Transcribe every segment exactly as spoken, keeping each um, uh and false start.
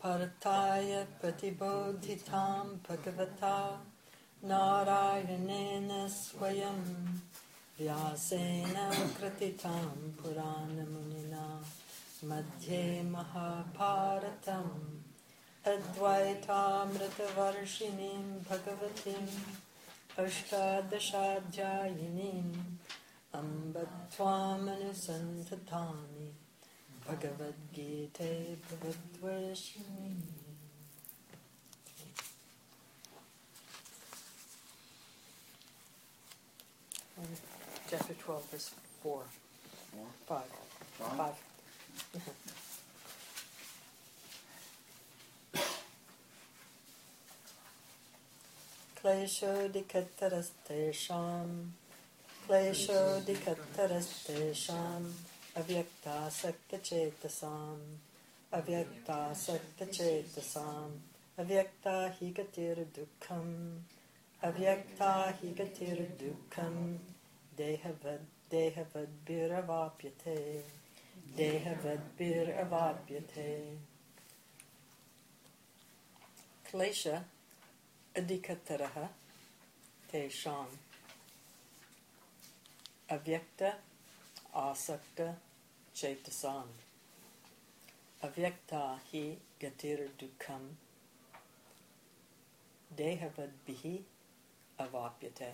Partaya Pratibodhitam Bhagavata Narayanena Swayam Vyasena Krititam Purana Munina Madhye Mahabharatam Advaita Varshinim Bhagavatim Ashtadashadhyayinim Ambatvamanusantatani Bhagavad Gita Bhagavadvashini. Chapter twelve, verse four. Four? Five. Five? Five. Klesho dikattarastesham Klesho dikattarastesham Avyakta sakta chetasam Avyakta sakta chetasam Avyakta higatir dukkham Avyakta higatir dukkham Dehavad Dehavad biravapyate Dehavad biravapyate. Klesha adhikattaraha tesham avyakta asakta chetasam avyakta hi gatir dukkham dehavadbihi avapyate.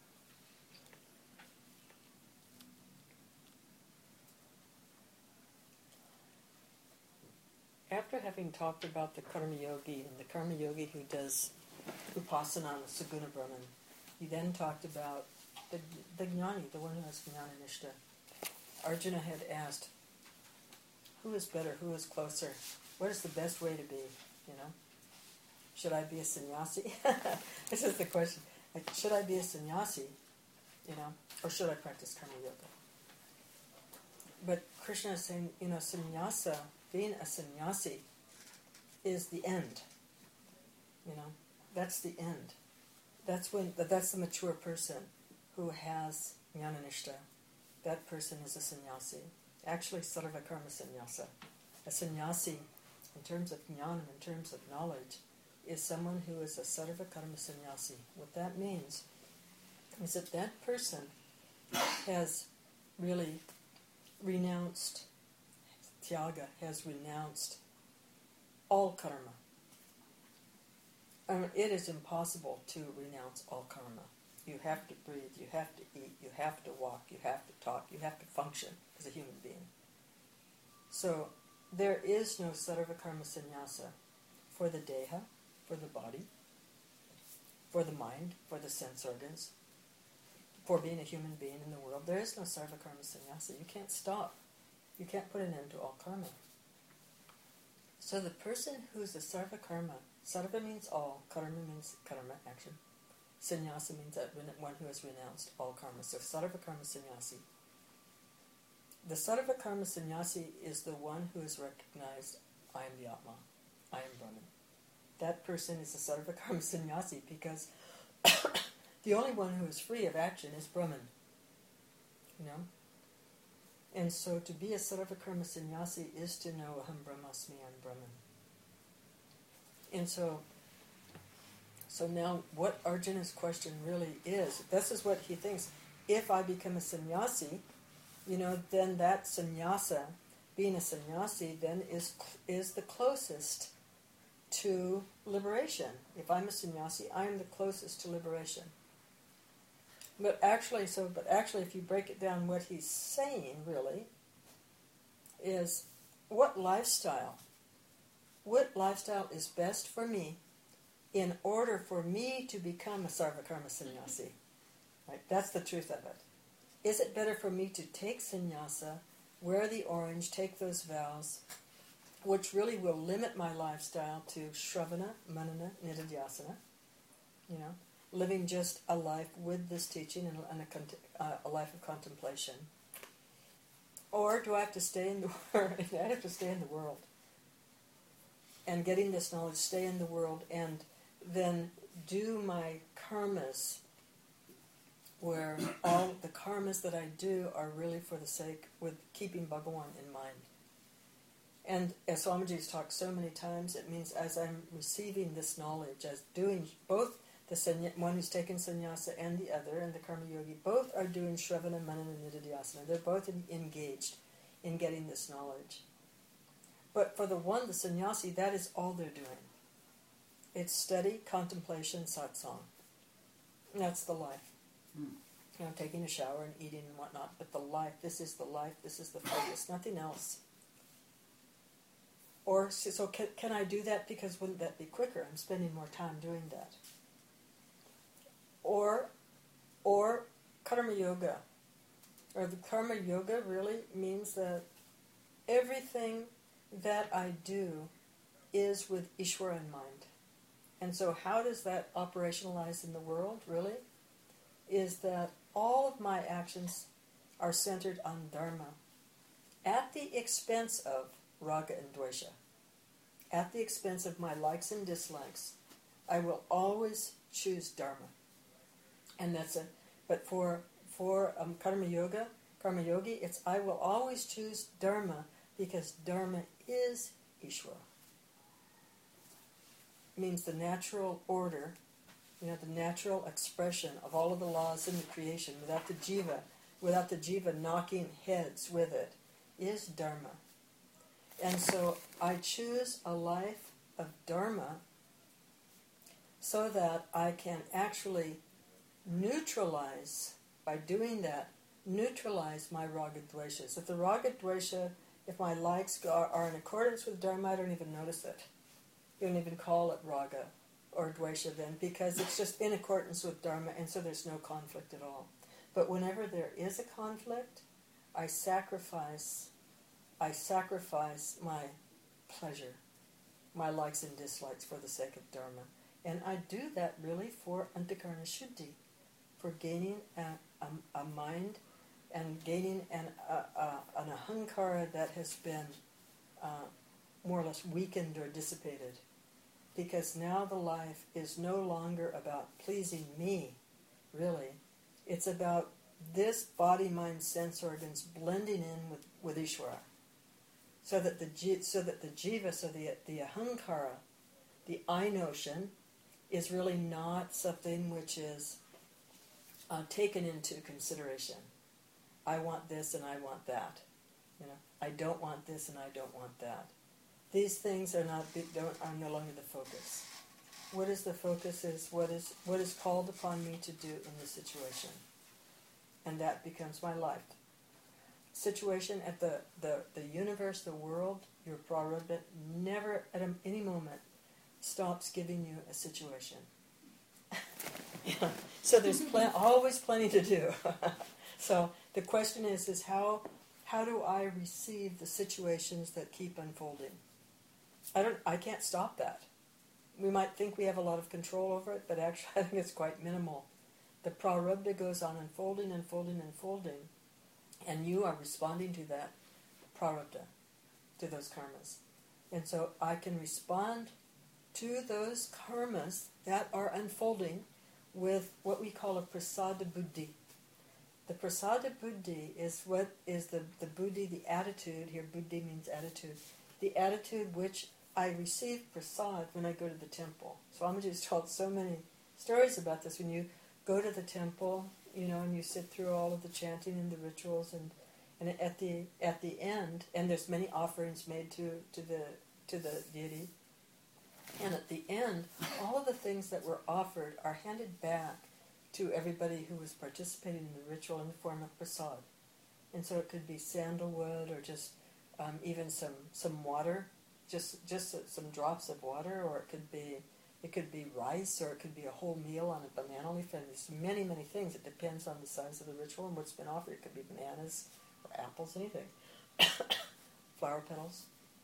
After having talked about the karma yogi and the karma yogi who does Upasana on the Saguna Brahman, he then talked about the, the jnani, the one who has jnana nishta. Arjuna had asked, who is better, who is closer? What is the best way to be, you know? Should I be a sannyasi? This is the question. Like, should I be a sannyasi, you know, or should I practice karma yoga? But Krishna is saying, you know, sannyasa, being a sannyasi is the end, you know? That's the end. That's when that's the mature person who has jnana nishta. That person is a sannyasi. Actually, sarva karma sannyasa. A sannyasi, in terms of jnana, in terms of knowledge, is someone who is a sarva karma sannyasi. What that means is that that person has really renounced tyaga, has renounced all karma. I mean, it is impossible to renounce all karma. You have to breathe, you have to eat, you have to walk, you have to talk, you have to function as a human being. So there is no sarva karma sannyasa for the deha, for the body, for the mind, for the sense organs, for being a human being in the world. There is no sarva karma sannyasa. You can't stop. You can't put an end to all karma. So the person who's a sarva karma, sarva means all, karma means karma, action. Sannyasa means that one who has renounced all karma. So sarva karma sannyasi. The sarva karma sannyasi is the one who has recognized, I am the Atma, I am Brahman. That person is a sarva karma sannyasi because the only one who is free of action is Brahman. You know? And so to be a sarva karma sannyasi is to know aham brahmasmi, I am Brahman. And so, so now what Arjuna's question really is, this is what he thinks, if I become a sannyasi, you know, then that sannyasa, being a sannyasi, then is is the closest to liberation. If I'm a sannyasi, I am the closest to liberation. But actually, so, but actually, if you break it down, what he's saying really is, what lifestyle, what lifestyle is best for me in order for me to become a sarva karma sannyasi? Right? That's the truth of it. Is it better for me to take sannyasa, wear the orange, take those vows, which really will limit my lifestyle to shravana, manana, nididhyasana, you know, living just a life with this teaching and, and a, uh, a life of contemplation? Or do I have to stay in the world? I have to stay in the world and getting this knowledge, stay in the world, and then do my karmas, where all the karmas that I do are really for the sake with keeping Bhagawan in mind. And as Swamiji's talked so many times, it means as I'm receiving this knowledge, as doing both the sanya, one who's taken sannyasa and the other, and the karma yogi, both are doing shravana, manana, nididhyasana. They're both in, engaged in getting this knowledge. But for the one, the sannyasi, that is all they're doing. It's study, contemplation, satsang. And that's the life. Mm. You know, taking a shower and eating and whatnot. But the life, this is the life, this is the focus, nothing else. Or, so can, can I do that because wouldn't that be quicker? I'm spending more time doing that. Or, or karma yoga. Or the karma yoga really means that everything that I do is with Ishvara in mind. And so how does that operationalize in the world, really? Is that all of my actions are centered on dharma, at the expense of raga and dvesha. At the expense of my likes and dislikes, I will always choose dharma. And that's a, but for for um, karma yoga, karma yogi, it's I will always choose dharma because dharma is Ishvara. Means the natural order, you know, the natural expression of all of the laws in the creation without the jiva, without the jiva knocking heads with it, is dharma. And so I choose a life of dharma so that I can actually neutralize, by doing that, neutralize my raga dveshas. If the raga dvesha, if my likes are, are in accordance with dharma, I don't even notice it. You don't even call it raga or dvesha then, because it's just in accordance with dharma, and so there's no conflict at all. But whenever there is a conflict, I sacrifice I sacrifice my pleasure, my likes and dislikes for the sake of dharma. And I do that really for antakarana shuddhi, for gaining a, a, a mind and gaining an, a, a, an ahankara that has been uh, more or less weakened or dissipated. Because now the life is no longer about pleasing me, really. It's about this body, mind, sense organs blending in with, with Ishvara. So that the so that the jiva, so the the ahankara, the I notion, is really not something which is uh, taken into consideration. I want this and I want that. You know, I don't want this and I don't want that. These things are not don't are no longer the focus. What is the focus is what is what is called upon me to do in this situation, and that becomes my life. Situation at the, the, the universe, the world, your prarabdha never at any moment stops giving you a situation. Yeah. So there's pl- always plenty to do. So the question is, is how how do I receive the situations that keep unfolding? I don't. I can't stop that. We might think we have a lot of control over it, but actually I think it's quite minimal. The prarabdha goes on unfolding, unfolding, unfolding. And you are responding to that prarabdha, to those karmas. And so I can respond to those karmas that are unfolding with what we call a prasada buddhi. The prasada buddhi is what is the, the buddhi, the attitude, here buddhi means attitude, the attitude which I receive prasad when I go to the temple. Swamiji has told so many stories about this. When you go to the temple, you know, and you sit through all of the chanting and the rituals, and, and at the at the end, and there's many offerings made to, to the to the deity, and at the end, all of the things that were offered are handed back to everybody who was participating in the ritual in the form of prasad. And so it could be sandalwood, or just um, even some, some water, just just some drops of water, or it could be It could be rice, or it could be a whole meal on a banana leaf, and there's many, many things. It depends on the size of the ritual and what's been offered. It could be bananas or apples, anything. Flower petals.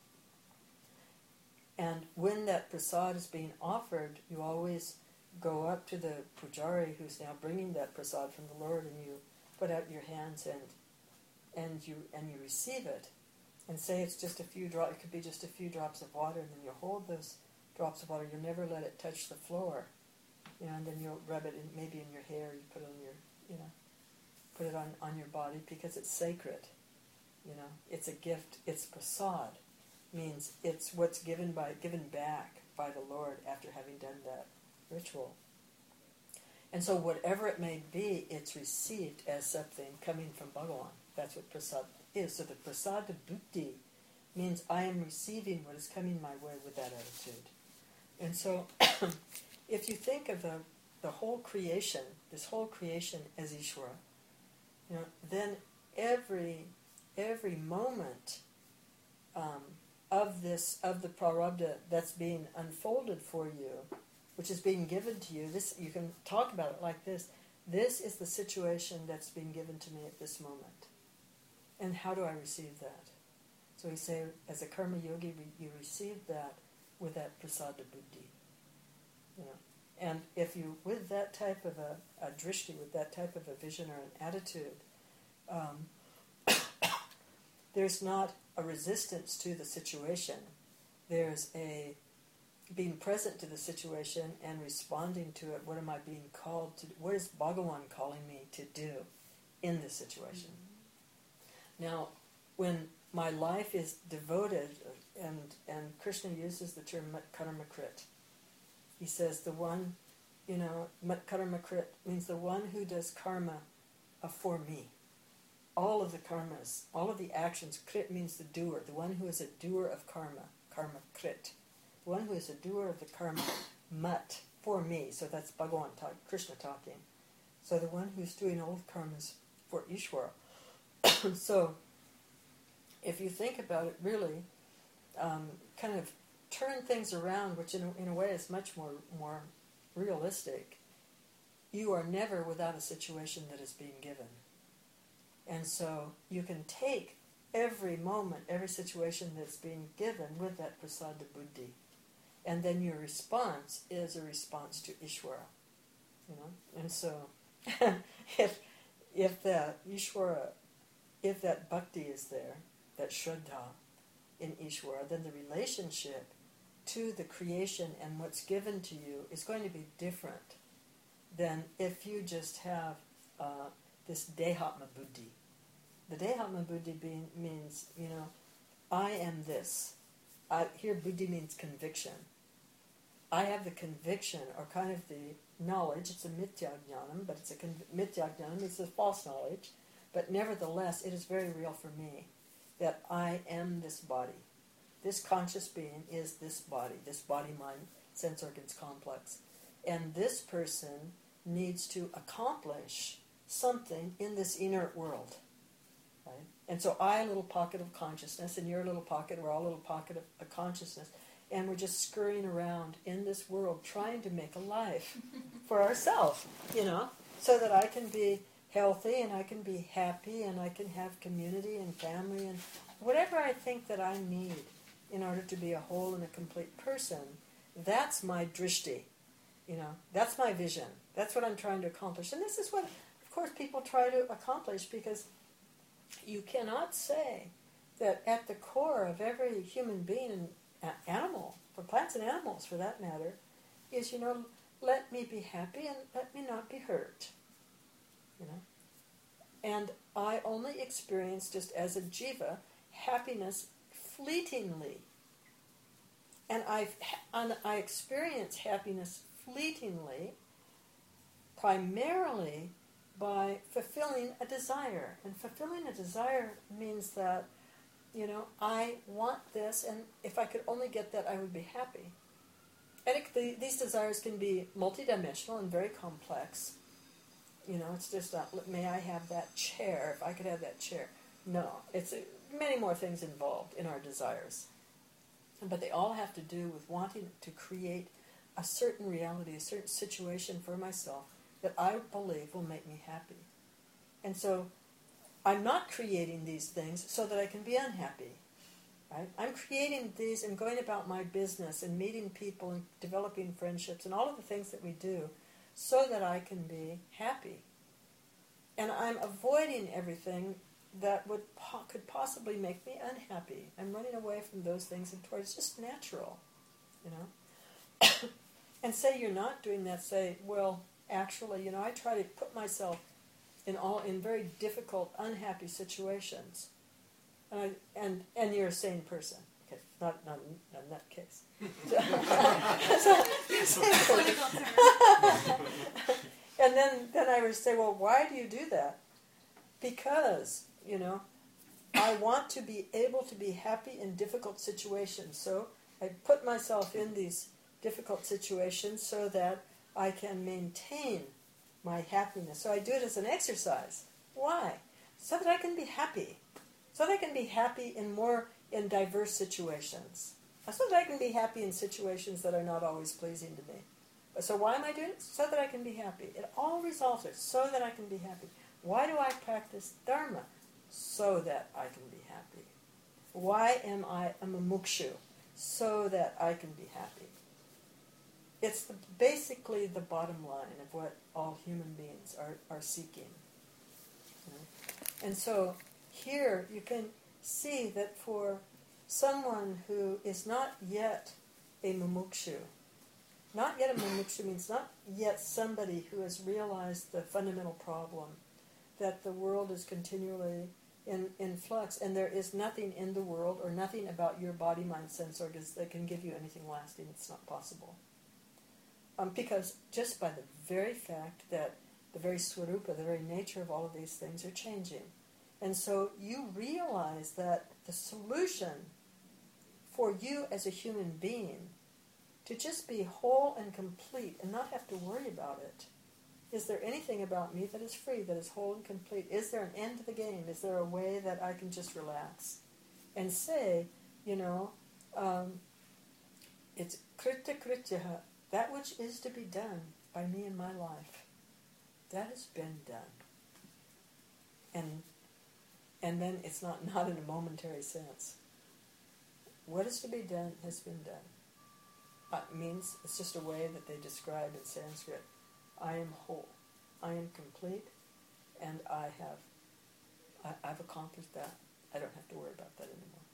And when that prasad is being offered, you always go up to the pujari who's now bringing that prasad from the Lord, and you put out your hands and and you and you receive it, and say it's just a few drops. It could be just a few drops of water, and then you hold those drops of water. You'll never let it touch the floor, you know. And then you'll rub it in, maybe in your hair. You put it on your, you know, put it on, on your body because it's sacred. You know, it's a gift. It's prasad. means it's what's given by given back by the Lord after having done that ritual. And so whatever it may be, it's received as something coming from Bhagavan. That's what prasad is. So the prasada buddhi means I am receiving what is coming my way with that attitude. And so if you think of the, the whole creation, this whole creation as Ishvara, you know, then every every moment um, of this of the prarabdha that's being unfolded for you, which is being given to you, this you can talk about it like this. This is the situation that's being given to me at this moment. And how do I receive that? So we say, as a karma yogi, you receive that with that prasada buddhi. You know, and if you, with that type of a, a drishti, with that type of a vision or an attitude, um, there's not a resistance to the situation. There's a being present to the situation and responding to it. What am I being called to do? What is Bhagavan calling me to do in this situation? Mm-hmm. Now, when my life is devoted, and and Krishna uses the term matkarmakrit. He says the one, you know, matkarmakrit means the one who does karma uh, for me. All of the karmas, all of the actions, krit means the doer, the one who is a doer of karma, karma krit. The one who is a doer of the karma, mat, for me. So that's Bhagavan, talk, Krishna talking. So the one who's doing all the karmas for Ishvara. So if you think about it, really, um, kind of turn things around, which in a, in a way is much more more realistic. You are never without a situation that is being given. And so you can take every moment, every situation that's being given with that prasada buddhi. And then your response is a response to Ishvara. You know? And so if if that Ishvara, if that bhakti is there, that shraddha in Ishvara, then the relationship to the creation and what's given to you is going to be different than if you just have uh, this dehatma buddhi. The dehatma buddhi being, means, you know, I am this. I, here buddhi means conviction. I have the conviction, or kind of the knowledge, it's a mithya jnanam, but it's a con- mithya jnanam, it's a false knowledge, but nevertheless it is very real for me that I am this body. This conscious being is this body, this body-mind, sense organs complex. And this person needs to accomplish something in this inert world. Right? And so I, a little pocket of consciousness, and you're a little pocket, we're all a little pocket of, of consciousness, and we're just scurrying around in this world trying to make a life for ourselves, you know, so that I can be healthy and I can be happy and I can have community and family and whatever I think that I need in order to be a whole and a complete person. That's my drishti, you know, that's my vision. That's what I'm trying to accomplish. And this is what, of course, people try to accomplish, because you cannot say that at the core of every human being and animal, for plants and animals for that matter, is, you know, let me be happy and let me not be hurt. You know? And I only experience, just as a jiva, happiness fleetingly. And I and I experience happiness fleetingly primarily by fulfilling a desire. And fulfilling a desire means that, you know, I want this, and if I could only get that, I would be happy. And it, the, these desires can be multidimensional and very complex. You know, it's just not, may I have that chair, if I could have that chair. No, it's uh, many more things involved in our desires. But they all have to do with wanting to create a certain reality, a certain situation for myself that I believe will make me happy. And so I'm not creating these things so that I can be unhappy. Right? I'm creating these and going about my business and meeting people and developing friendships and all of the things that we do so that I can be happy. And I'm avoiding everything that would po- could possibly make me unhappy. I'm running away from those things and towards just natural, you know. And say you're not doing that, say, well, actually, you know, I try to put myself in all in very difficult, unhappy situations. And I, and and you're a sane person, Okay, not not not in that case. so, and then then I would say, well, why do you do that? Because, you know, I want to be able to be happy in difficult situations. So I put myself in these difficult situations so that I can maintain my happiness. So I do it as an exercise. Why? So that I can be happy. So that I can be happy in more in diverse situations. So that I can be happy in situations that are not always pleasing to me. So why am I doing it? So that I can be happy. It all resolves it. So that I can be happy. Why do I practice Dharma? So that I can be happy. Why am I a mumukshu? So that I can be happy. It's the, basically the bottom line of what all human beings are, are seeking. You know? And so here you can see that for someone who is not yet a mumukshu, not yet a mumukshu means not yet somebody who has realized the fundamental problem that the world is continually in, in flux, and there is nothing in the world or nothing about your body, mind, sense organs that can give you anything lasting. It's not possible. Um, because just by the very fact that the very swarupa, the very nature of all of these things are changing. And so you realize that the solution for you as a human being to just be whole and complete and not have to worry about it. Is there anything about me that is free, that is whole and complete? Is there an end to the game? Is there a way that I can just relax and say, you know, um, it's krita krityaha, that which is to be done by me in my life, that has been done. And and then it's not, not in a momentary sense. What is to be done has been done. Uh, it means, it's just a way that they describe in Sanskrit, I am whole, I am complete, and I have, I, I've accomplished that. I don't have to worry about that anymore.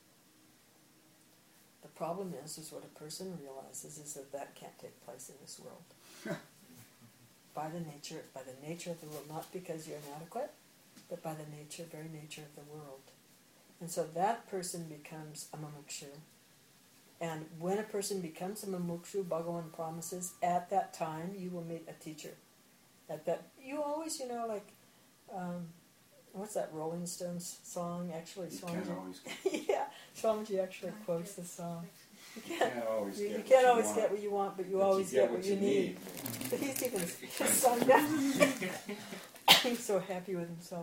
The problem is, is what a person realizes is that that can't take place in this world. by the nature, by the nature of the world, not because you're inadequate, but by the nature, very nature of the world. And so that person becomes a mumukshu. And when a person becomes a mumukshu, Bhagavan promises, at that time you will meet a teacher. At that, you always, you know, like, um, what's that Rolling Stones song? Actually, Swamiji, yeah, Swamiji actually quotes the song. You can't, you can't always, you, get, you can't what always you get what you want, but you but always you get, what you need. need. But he's even sung that. He's so happy with himself.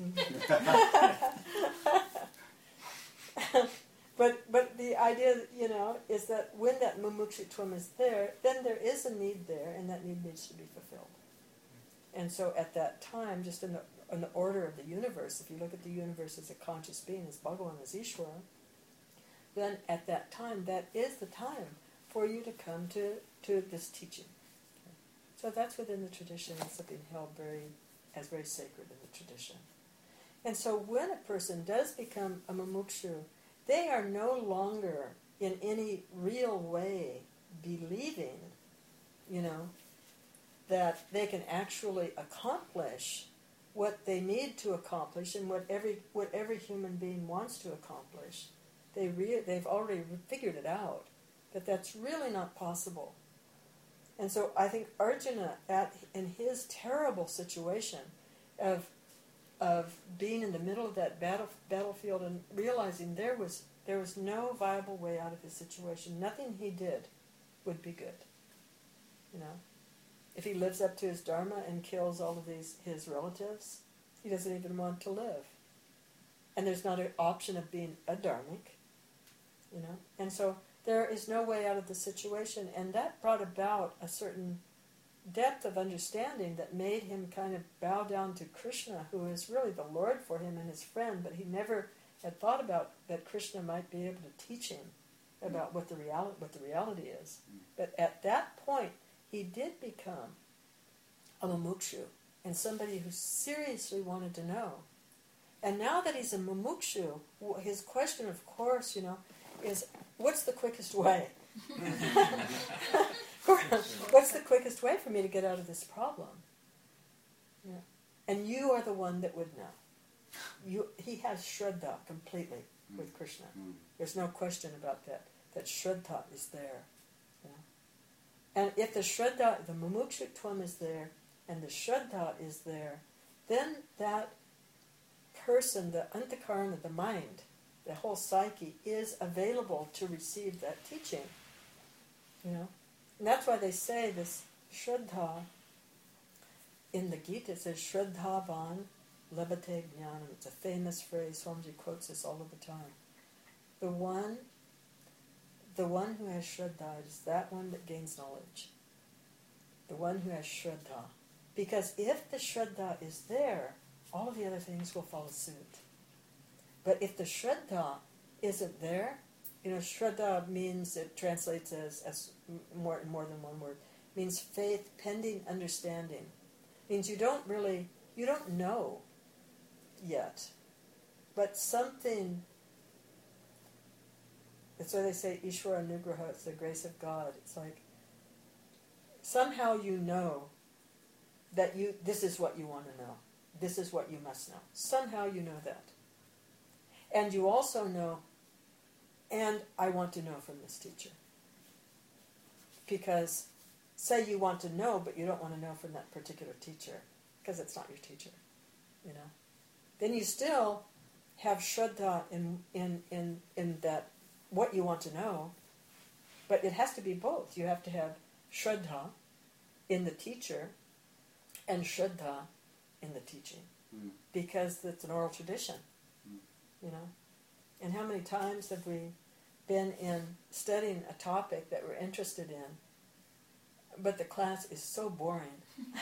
But but the idea, you know, is that when that mumukshutvam is there, then there is a need there, and that need needs to be fulfilled. And so at that time, just in the in the order of the universe, if you look at the universe as a conscious being, as Bhagavan, as Ishvara, then at that time, that is the time for you to come to, to this teaching. Okay. So that's within the tradition, and something held very as very sacred in the tradition. And so when a person does become a mumukshu, they are no longer in any real way believing, you know, that they can actually accomplish what they need to accomplish and what every what every human being wants to accomplish. They re- they've already figured it out, that that's really not possible. And so I think Arjuna, at in his terrible situation of of being in the middle of that battle, battlefield and realizing there was there was no viable way out of his situation. Nothing he did would be good. You know, if he lives up to his dharma and kills all of these his relatives, he doesn't even want to live. And there's not an option of being a dharmic, you know. And so there is no way out of the situation, and that brought about a certain depth of understanding that made him kind of bow down to Krishna, who is really the Lord for him and his friend, but he never had thought about that Krishna might be able to teach him about what the reality what the reality is. But at that point, he did become a mumukshu, and somebody who seriously wanted to know. And now that he's a mumukshu, his question, of course, you know, is, what's the quickest way? What's the quickest way for me to get out of this problem? Yeah. And you are the one that would know. you, he has Shraddha completely mm. with Krishna. Mm. There's no question about that. That Shraddha is there. You know? And if the Shraddha, the mumukshutvam is there, and the Shraddha is there, then that person, the antakarana, the mind, the whole psyche, is available to receive that teaching. You know? And that's why they say this Shraddha, in the Gita, it says, Shraddhavan labate jnanam. It's a famous phrase. Swamiji quotes this all of the time. The one, the one who has Shraddha is that one that gains knowledge. The one who has Shraddha. Because if the Shraddha is there, all of the other things will follow suit. But if the Shraddha isn't there, you know, Shraddha means, it translates as, as more, more than one word, means faith pending understanding. Means you don't really, you don't know yet. But something, that's why they say Ishvara Anugraha, it's the grace of God. It's like, somehow you know that you this is what you want to know. This is what you must know. Somehow you know that. And you also know, and I want to know from this teacher. Because say you want to know, but you don't want to know from that particular teacher, because it's not your teacher, you know. Then you still have Shraddha in, in, in, in that, what you want to know, but it has to be both. You have to have Shraddha in the teacher and Shraddha in the teaching. Mm. Because it's an oral tradition, mm. you know. And how many times have we been in studying a topic that we're interested in, but the class is so boring,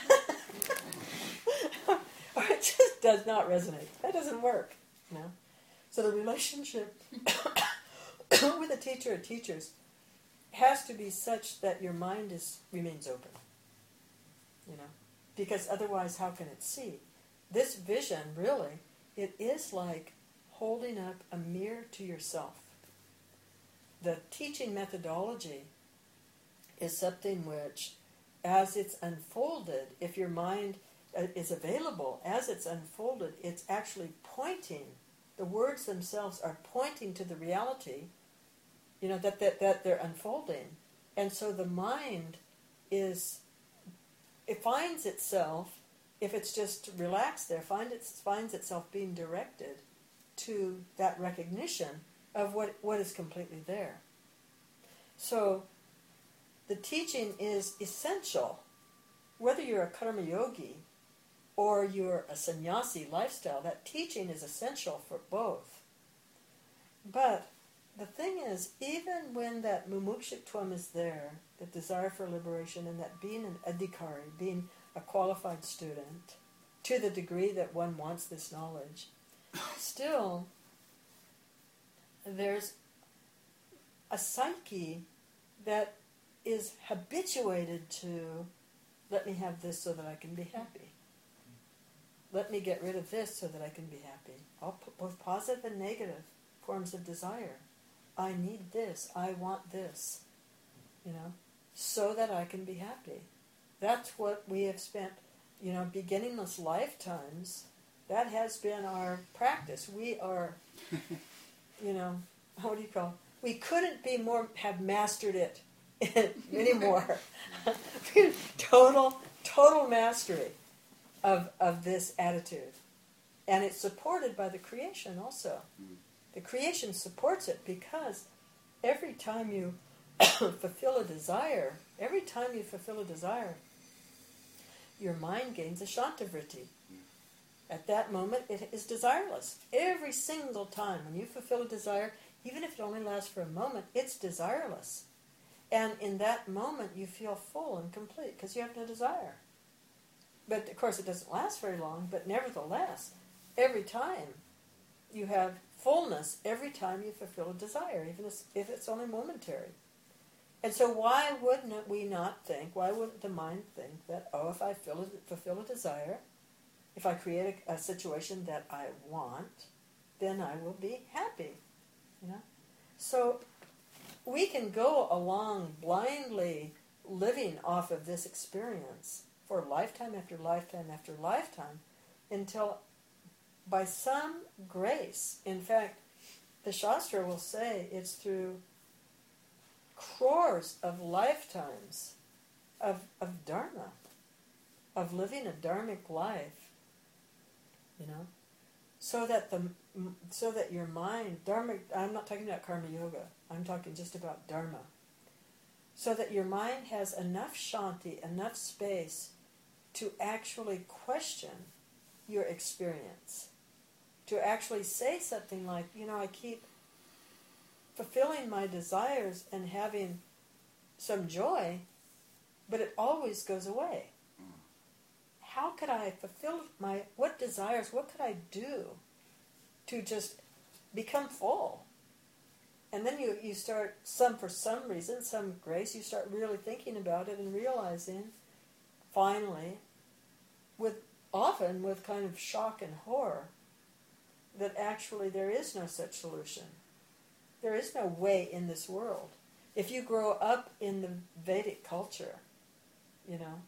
or it just does not resonate. That doesn't work, you know. So the relationship with a teacher or teachers has to be such that your mind is remains open, you know, because otherwise how can it see? This vision, really, it is like holding up a mirror to yourself. The teaching methodology is something which, as it's unfolded, if your mind is available, as it's unfolded, it's actually pointing, the words themselves are pointing to the reality, you know, that, that, that they're unfolding. And so the mind is, it finds itself, if it's just relaxed there, find it, finds itself being directed to that recognition of what, what is completely there. So the teaching is essential, whether you're a karma yogi or you're a sannyasi lifestyle, that teaching is essential for both. But the thing is, even when that mumukshutvam is there, the desire for liberation, and that being an adhikari, being a qualified student, to the degree that one wants this knowledge, still there's a psyche that is habituated to, let me have this so that I can be happy. Let me get rid of this so that I can be happy. All, both positive and negative forms of desire. I need this, I want this, you know, so that I can be happy. That's what we have spent, you know, beginningless lifetimes. That has been our practice. We are, you know, what do you call it? We couldn't be more, have mastered it anymore. total, total mastery of, of this attitude. And it's supported by the creation also. Mm. The creation supports it because every time you fulfill a desire, every time you fulfill a desire, your mind gains a shantavriti. At that moment, it is desireless. Every single time when you fulfill a desire, even if it only lasts for a moment, it's desireless. And in that moment, you feel full and complete because you have no desire. But, of course, it doesn't last very long, but nevertheless, every time you have fullness, every time you fulfill a desire, even if it's only momentary. And so why wouldn't we not think, why wouldn't the mind think that, oh, if I fulfill a, fulfill a desire, if I create a, a situation that I want, then I will be happy. You know? So we can go along blindly living off of this experience for lifetime after lifetime after lifetime until by some grace. In fact, the Shastra will say it's through crores of lifetimes of, of dharma, of living a dharmic life, you know, so that the so that your mind, dharma, I'm not talking about karma yoga, I'm talking just about dharma, so that your mind has enough shanti, enough space to actually question your experience, to actually say something like, you know, I keep fulfilling my desires and having some joy, but it always goes away. How could I fulfill my, what desires, what could I do to just become full? And then you, you start, some for some reason, some grace, you start really thinking about it and realizing, finally, with often with kind of shock and horror, that actually there is no such solution. There is no way in this world. If you grow up in the Vedic culture, you know,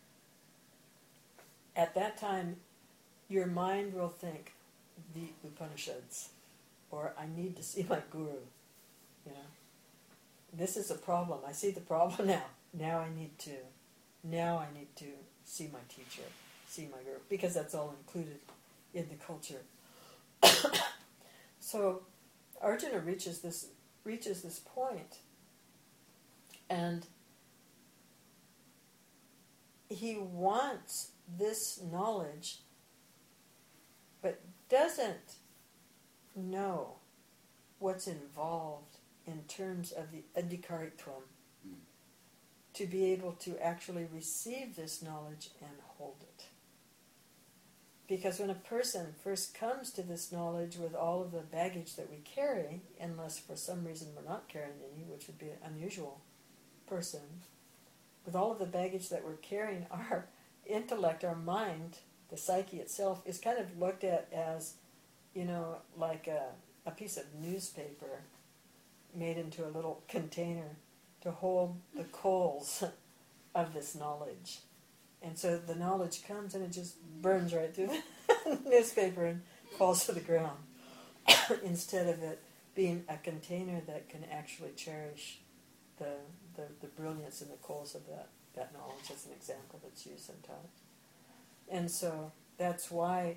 at that time, your mind will think, the Upanishads, or I need to see my guru, you know. This is a problem. I see the problem now. Now I need to, now I need to see my teacher, see my guru, because that's all included in the culture. So Arjuna reaches this reaches this point, and he wants this knowledge, but doesn't know what's involved in terms of the adhikaritvam, mm. to be able to actually receive this knowledge and hold it. Because when a person first comes to this knowledge with all of the baggage that we carry, unless for some reason we're not carrying any, which would be an unusual person, with all of the baggage that we're carrying, our intellect, our mind, the psyche itself, is kind of looked at as, you know, like a, a piece of newspaper made into a little container to hold the coals of this knowledge. And so the knowledge comes and it just burns right through the newspaper and falls to the ground, instead of it being a container that can actually cherish the, the, the brilliance and the coals of that, that knowledge, as an example that's used sometimes. And so that's why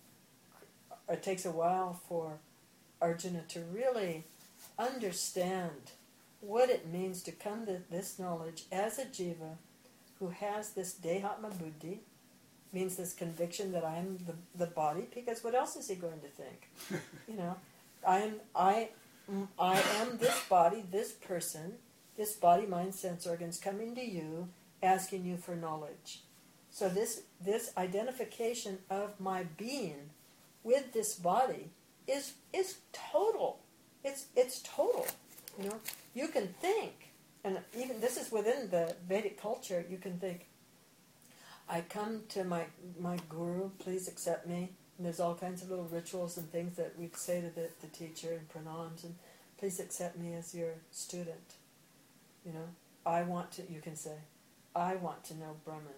it takes a while for Arjuna to really understand what it means to come to this knowledge as a jiva who has this dehatma buddhi, means this conviction that I am the, the body, because what else is he going to think? You know, I am I I am this body, this person, this body, mind, sense organs coming to you, asking you for knowledge. So this this identification of my being with this body is is total. It's it's total. You know, you can think, and even this is within the Vedic culture. You can think, I come to my my guru, please accept me. And there's all kinds of little rituals and things that we'd say to the, the teacher and pranams, and please accept me as your student. You know, I want to. You can say, I want to know Brahman.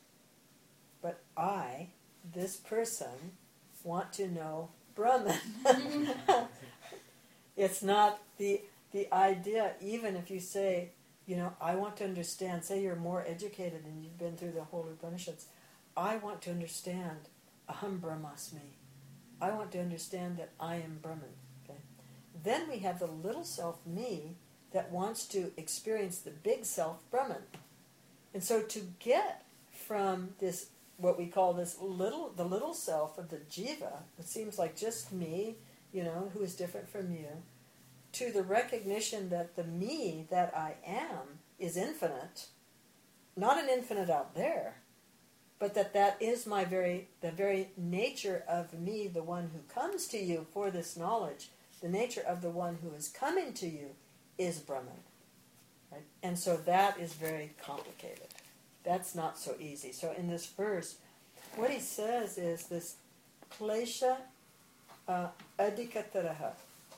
But I, this person, want to know Brahman. It's not the the idea, even if you say, you know, I want to understand, say you're more educated and you've been through the whole Upanishads, I want to understand Aham Brahmasmi. I want to understand that I am Brahman. Okay? Then we have the little self, me, that wants to experience the big self, Brahman. And so to get from this, what we call this little, the little self of the jiva, it seems like just me, you know, who is different from you, to the recognition that the me that I am is infinite, not an infinite out there, but that that is my very, the very nature of me, the one who comes to you for this knowledge, the nature of the one who is coming to you is Brahman. Right? And so that is very complicated. That's not so easy. So in this verse, what he says is this klesha uh, adhikataraha,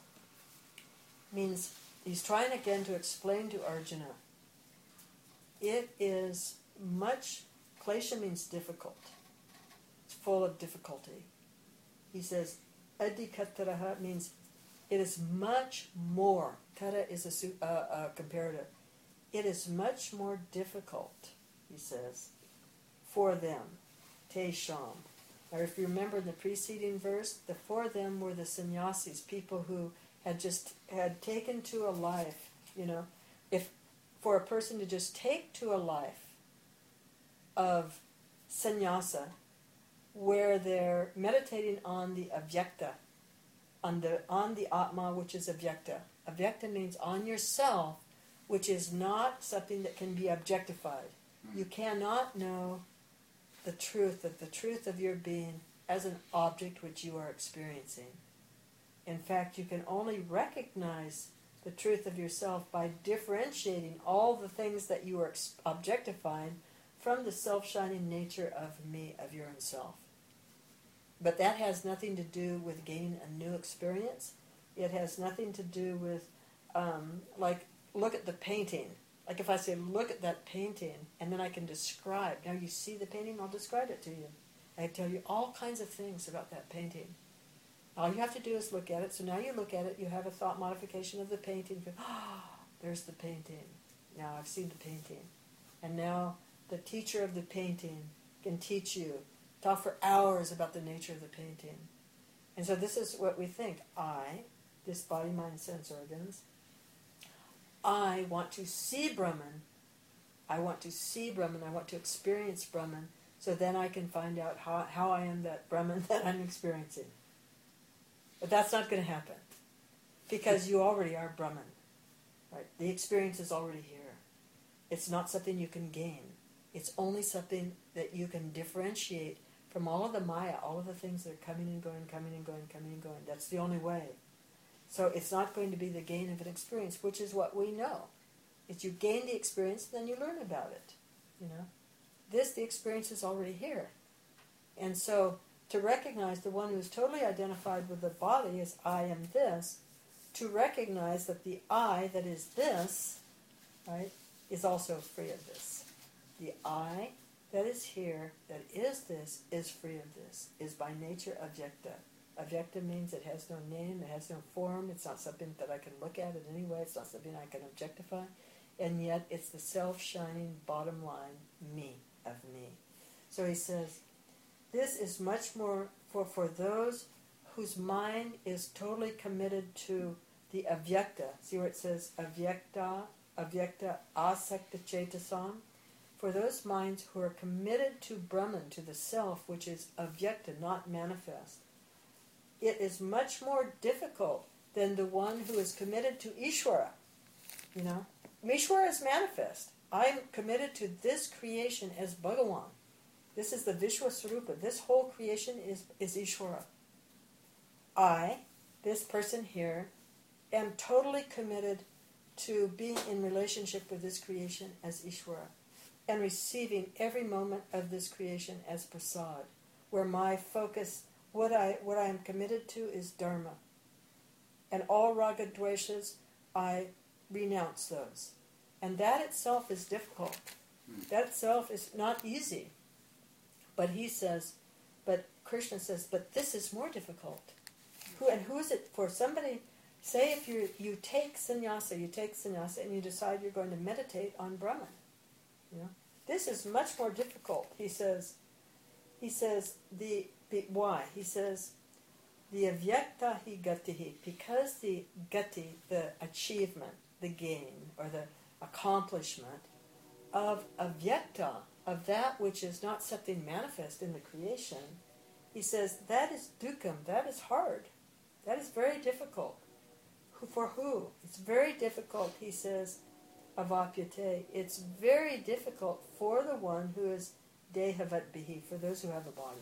means he's trying again to explain to Arjuna. It is much, klesha means difficult. It's full of difficulty. he says, adhikataraha means it is much more. Tara is a, su- uh, a comparative. It is much more difficult, he says, for them. Te sham. Or if you remember in the preceding verse, the for them were the sannyasis, people who had just had taken to a life, you know, if for a person to just take to a life of sannyasa, where they're meditating on the avyakta, on the on the atma, which is avyakta. Avyakta means on yourself, which is not something that can be objectified. You cannot know the truth of the truth of your being as an object which you are experiencing. In fact, you can only recognize the truth of yourself by differentiating all the things that you are ex- objectifying from the self-shining nature of me, of your own self. But that has nothing to do with gaining a new experience. It has nothing to do with, um, like, look at the painting. Like if I say, look at that painting, and then I can describe. Now you see the painting, I'll describe it to you. I tell you all kinds of things about that painting. All you have to do is look at it. So now you look at it, you have a thought modification of the painting. Oh, there's the painting. Now I've seen the painting. And now the teacher of the painting can teach you, talk for hours about the nature of the painting. And so this is what we think. I, this body, mind, sense organs, I want to see Brahman. I want to see Brahman. I want to experience Brahman. So then I can find out how, how I am that Brahman that I'm experiencing. But that's not going to happen. Because you already are Brahman. Right? The experience is already here. It's not something you can gain. It's only something that you can differentiate from all of the Maya, all of the things that are coming and going, coming and going, coming and going. That's the only way. So it's not going to be the gain of an experience, which is what we know. It's you gain the experience, then you learn about it. You know, this, the experience is already here. And so to recognize the one who is totally identified with the body as I am this, to recognize that the I that is this, right, is also free of this. The I that is here, that is this, is free of this, is by nature avyakta. Avyakta means it has no name, it has no form, it's not something that I can look at in any way, it's not something I can objectify, and yet it's the self-shining bottom line, me, of me. So he says, this is much more for, for those whose mind is totally committed to the avyakta. See where it says avyakta, avyakta asakta chetasam? For those minds who are committed to Brahman, to the self, which is avyakta, not manifest, it is much more difficult than the one who is committed to Ishvara. You know, Ishvara is manifest. I'm committed to this creation as Bhagawan. This is the Vishwasvarupa. This whole creation is, is Ishvara. I, this person here, am totally committed to being in relationship with this creation as Ishvara and receiving every moment of this creation as prasad, where my focus, what I what I am committed to is dharma. And all raga dveshas, I renounce those. And that itself is difficult. That itself is not easy. But he says, but Krishna says, but this is more difficult. Who and who is it for? Somebody, say if you you take sannyasa, you take sannyasa and you decide you're going to meditate on Brahman. You know, this is much more difficult. He says, he says the, the why? He says the avyakta hi gatihi, because the gati, the achievement, the gain or the accomplishment of avyakta, of that which is not something manifest in the creation, he says that is dukkam, that is hard, that is very difficult. For who? It's very difficult, he says, avapyate. It's very difficult for the one who is dehavat bihi, for those who have a body.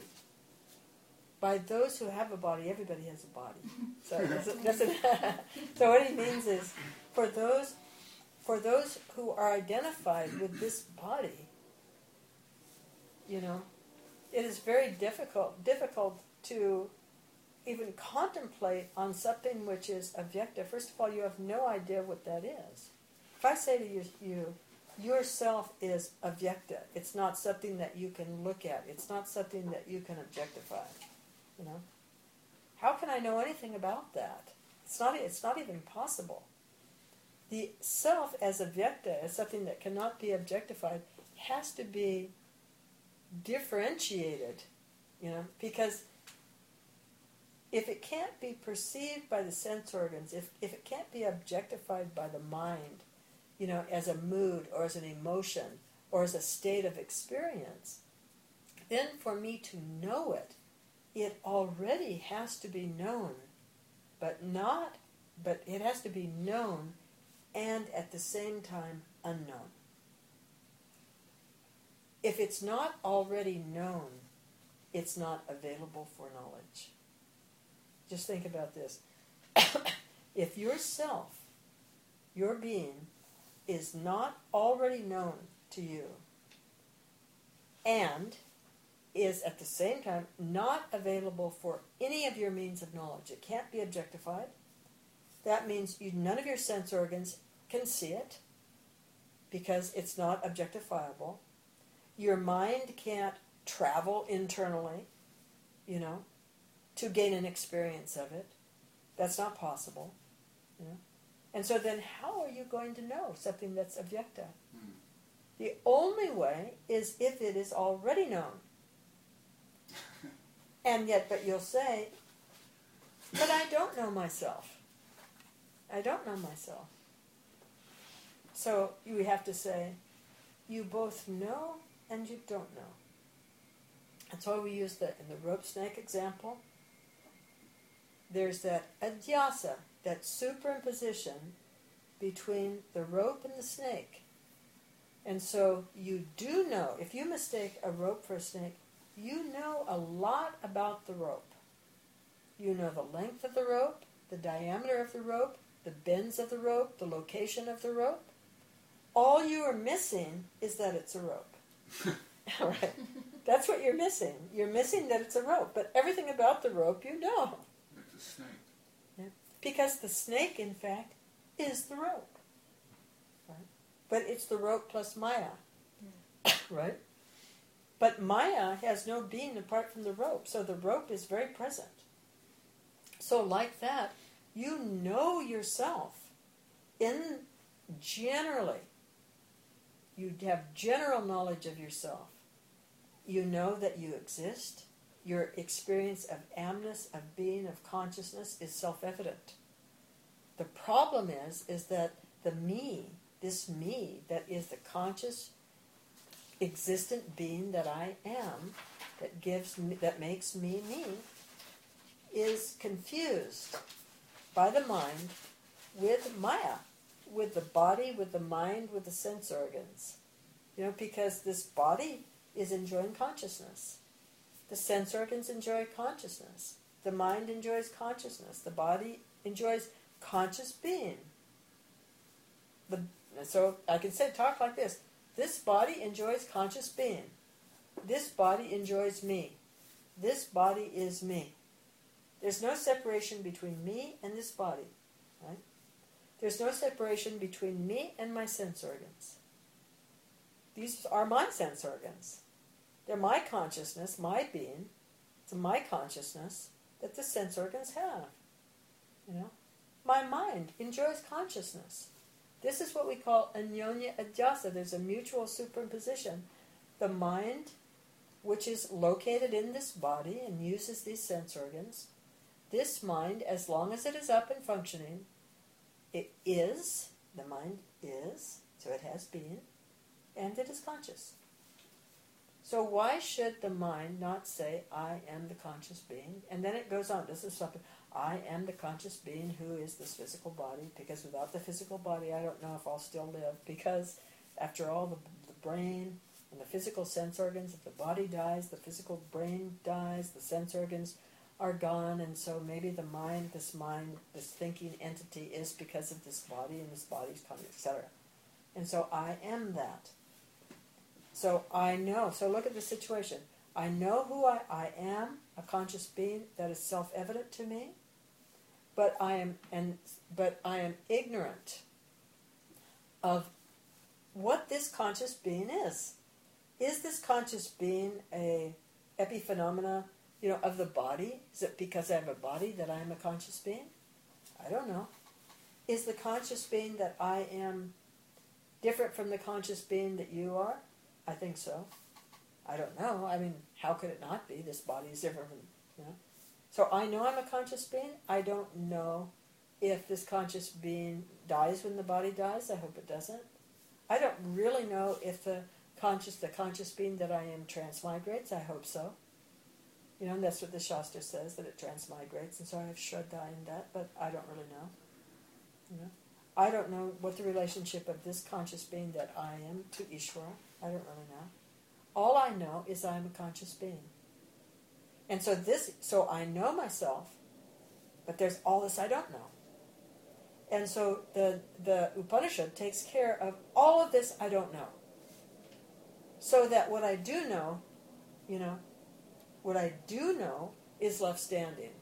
By those who have a body, everybody has a body. So, doesn't, doesn't so what he means is, for those, for those who are identified with this body, you know, it is very difficult, difficult to even contemplate on something which is avyakta. First of all, you have no idea what that is. If I say to you, you yourself is avyakta, it's not something that you can look at. It's not something that you can objectify. You know, How can I know anything about that? It's not, it's not even possible. The self as avyakta, as something that cannot be objectified, has to be differentiated, you know, because if it can't be perceived by the sense organs, if, if it can't be objectified by the mind, you know, as a mood or as an emotion or as a state of experience, then for me to know it, it already has to be known, but not, but it has to be known and at the same time unknown. If it's not already known, it's not available for knowledge. Just think about this. If yourself, your being, is not already known to you, and is at the same time not available for any of your means of knowledge, it can't be objectified, that means you, none of your sense organs can see it, because it's not objectifiable. Your mind can't travel internally, you know, to gain an experience of it. That's not possible, you know. And so then how are you going to know something that's avyakta? Mm. The only way is if it is already known. And yet, but you'll say, but I don't know myself. I don't know myself. So you have to say, you both know and you don't know. That's why we use the, in the rope snake example, there's that adhyasa, that superimposition between the rope and the snake. And so you do know, if you mistake a rope for a snake, you know a lot about the rope. You know the length of the rope, the diameter of the rope, the bends of the rope, the location of the rope. All you are missing is that it's a rope. All right. That's what you're missing. You're missing that it's a rope. But everything about the rope you know. It's a snake. Yeah. Because the snake, in fact, is the rope. Right? But it's the rope plus Maya. Yeah. Right? But Maya has no being apart from the rope. So the rope is very present. So like that, you know yourself. In generally, you have general knowledge of yourself. You know that you exist. Your experience of amness, of being, of consciousness is self-evident. The problem is, is that the me, this me that is the conscious, existent being that I am, that gives me, that makes me me, is confused by the mind with Maya, with the body, with the mind, with the sense organs. You know, because this body is enjoying consciousness. The sense organs enjoy consciousness. The mind enjoys consciousness. The body enjoys conscious being. The, so I can say, talk like this. This body enjoys conscious being. This body enjoys me. This body is me. There's no separation between me and this body. Right? There's no separation between me and my sense organs. These are my sense organs. They're my consciousness, my being. It's my consciousness that the sense organs have. You know, my mind enjoys consciousness. This is what we call anyonya adhyasa. There's a mutual superimposition. The mind, which is located in this body and uses these sense organs, this mind, as long as it is up and functioning, it is, the mind is, so it has being, and it is conscious. So why should the mind not say, I am the conscious being? And then it goes on. This is something, I am the conscious being who is this physical body, because without the physical body, I don't know if I'll still live, because after all, the, the brain and the physical sense organs, if the body dies, the physical brain dies, the sense organs are gone, and so maybe the mind, this mind, this thinking entity is because of this body, and this body's coming, et cetera. And so I am that. So I know. So look at the situation. I know who I, I am, a conscious being that is self-evident to me, but I am and but I am ignorant of what this conscious being is. Is this conscious being a epiphenomena you know, of the body? Is it because I have a body that I am a conscious being? I don't know. Is the conscious being that I am different from the conscious being that you are? I think so. I don't know. I mean, how could it not be? This body is different from, you know. So I know I'm a conscious being. I don't know if this conscious being dies when the body dies. I hope it doesn't. I don't really know if the conscious, the conscious being that I am transmigrates. I hope so. You know, and that's what the Shastra says, that it transmigrates. And so I have Shraddha in that, but I don't really know. You know, I don't know what the relationship of this conscious being that I am to Ishvara. I don't really know. All I know is I am a conscious being. And so this, so I know myself, but there's all this I don't know. And so the, the Upanishad takes care of all of this I don't know. So that what I do know, you know, what I do know is left standing.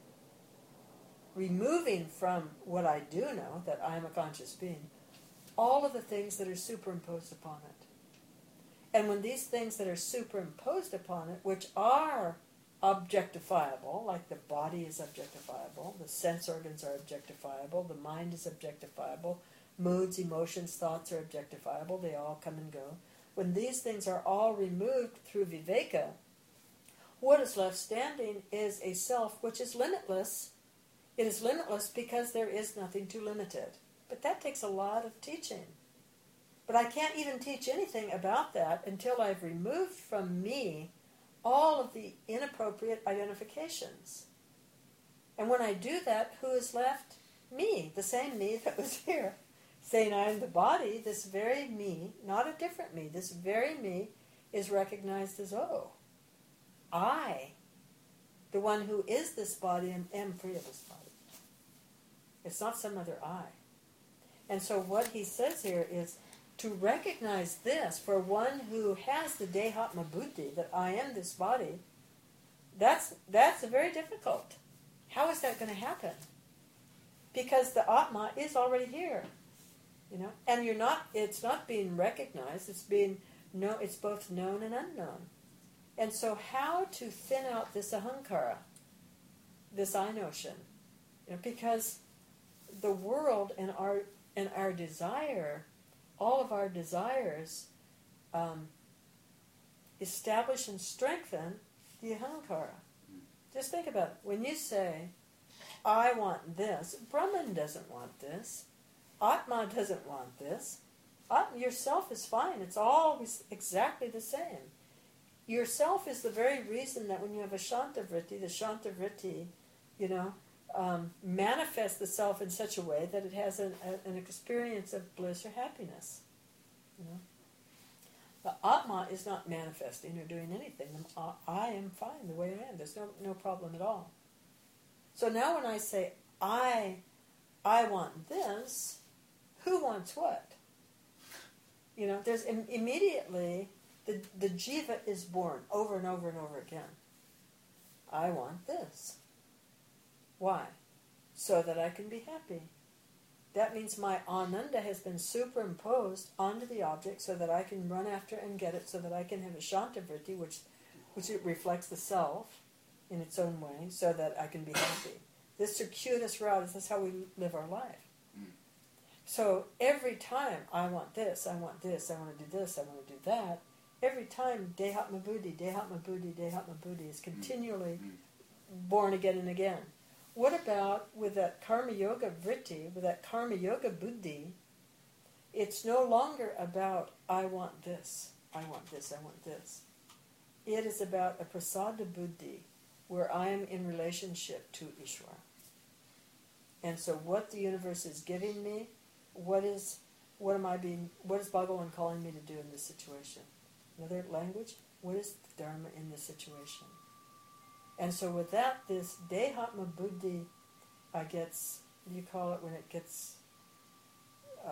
Removing from what I do know, that I am a conscious being, all of the things that are superimposed upon it. And when these things that are superimposed upon it, which are objectifiable, like the body is objectifiable, the sense organs are objectifiable, the mind is objectifiable, moods, emotions, thoughts are objectifiable, they all come and go. When these things are all removed through viveka, what is left standing is a self which is limitless. It is limitless because there is nothing to limit it. But that takes a lot of teaching. But I can't even teach anything about that until I've removed from me all of the inappropriate identifications. And when I do that, who is left? Me, the same me that was here. Saying I am the body, this very me, not a different me, this very me is recognized as, oh, I, the one who is this body, am, am free of this body. It's not some other I. And so what he says here is to recognize this for one who has the Dehatma Buddhi, that I am this body, that's that's very difficult. How is that going to happen? Because the Atma is already here. You know, and you're not it's not being recognized, it's being no it's both known and unknown. And so how to thin out this ahankara, this I notion? You know, because the world and our and our desire, all of our desires, um, establish and strengthen the ahankara. Just think about it. When you say, I want this, Brahman doesn't want this, Atma doesn't want this. Atma, yourself is fine. It's always exactly the same. Yourself is the very reason that when you have a Shantavritti, the Shantavritti, you know, um, manifests the self in such a way that it has an, a, an experience of bliss or happiness. You know? The Atma is not manifesting or doing anything. I, I am fine the way I am. There's no, no problem at all. So now when I say, I, I want this, who wants what? You know, there's im- immediately... The, the jiva is born over and over and over again. I want this. Why? So that I can be happy. That means my ananda has been superimposed onto the object so that I can run after and get it, so that I can have a shantavritti, which, which it reflects the self in its own way, so that I can be happy. This circuitous route is this how we live our life. So every time I want this, I want this, I want to do this, I want to do that, every time Dehatma Buddhi, Dehatma Buddhi, Dehatma Buddhi is continually born again and again. What about with that Karma Yoga Vritti, with that Karma Yoga Buddhi, it's no longer about, I want this, I want this, I want this. It is about a Prasada Buddhi, where I am in relationship to Ishvara. And so what the universe is giving me, what is, what am I being, what is Bhagavan calling me to do in this situation? Another language, what is the Dharma in this situation? And so with that, this Dehatma Buddhi uh, gets, what do you call it when it gets uh,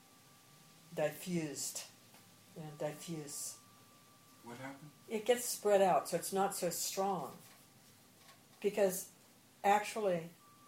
diffused? You know, diffuse. What happened? It gets spread out, so it's not so strong. Because actually,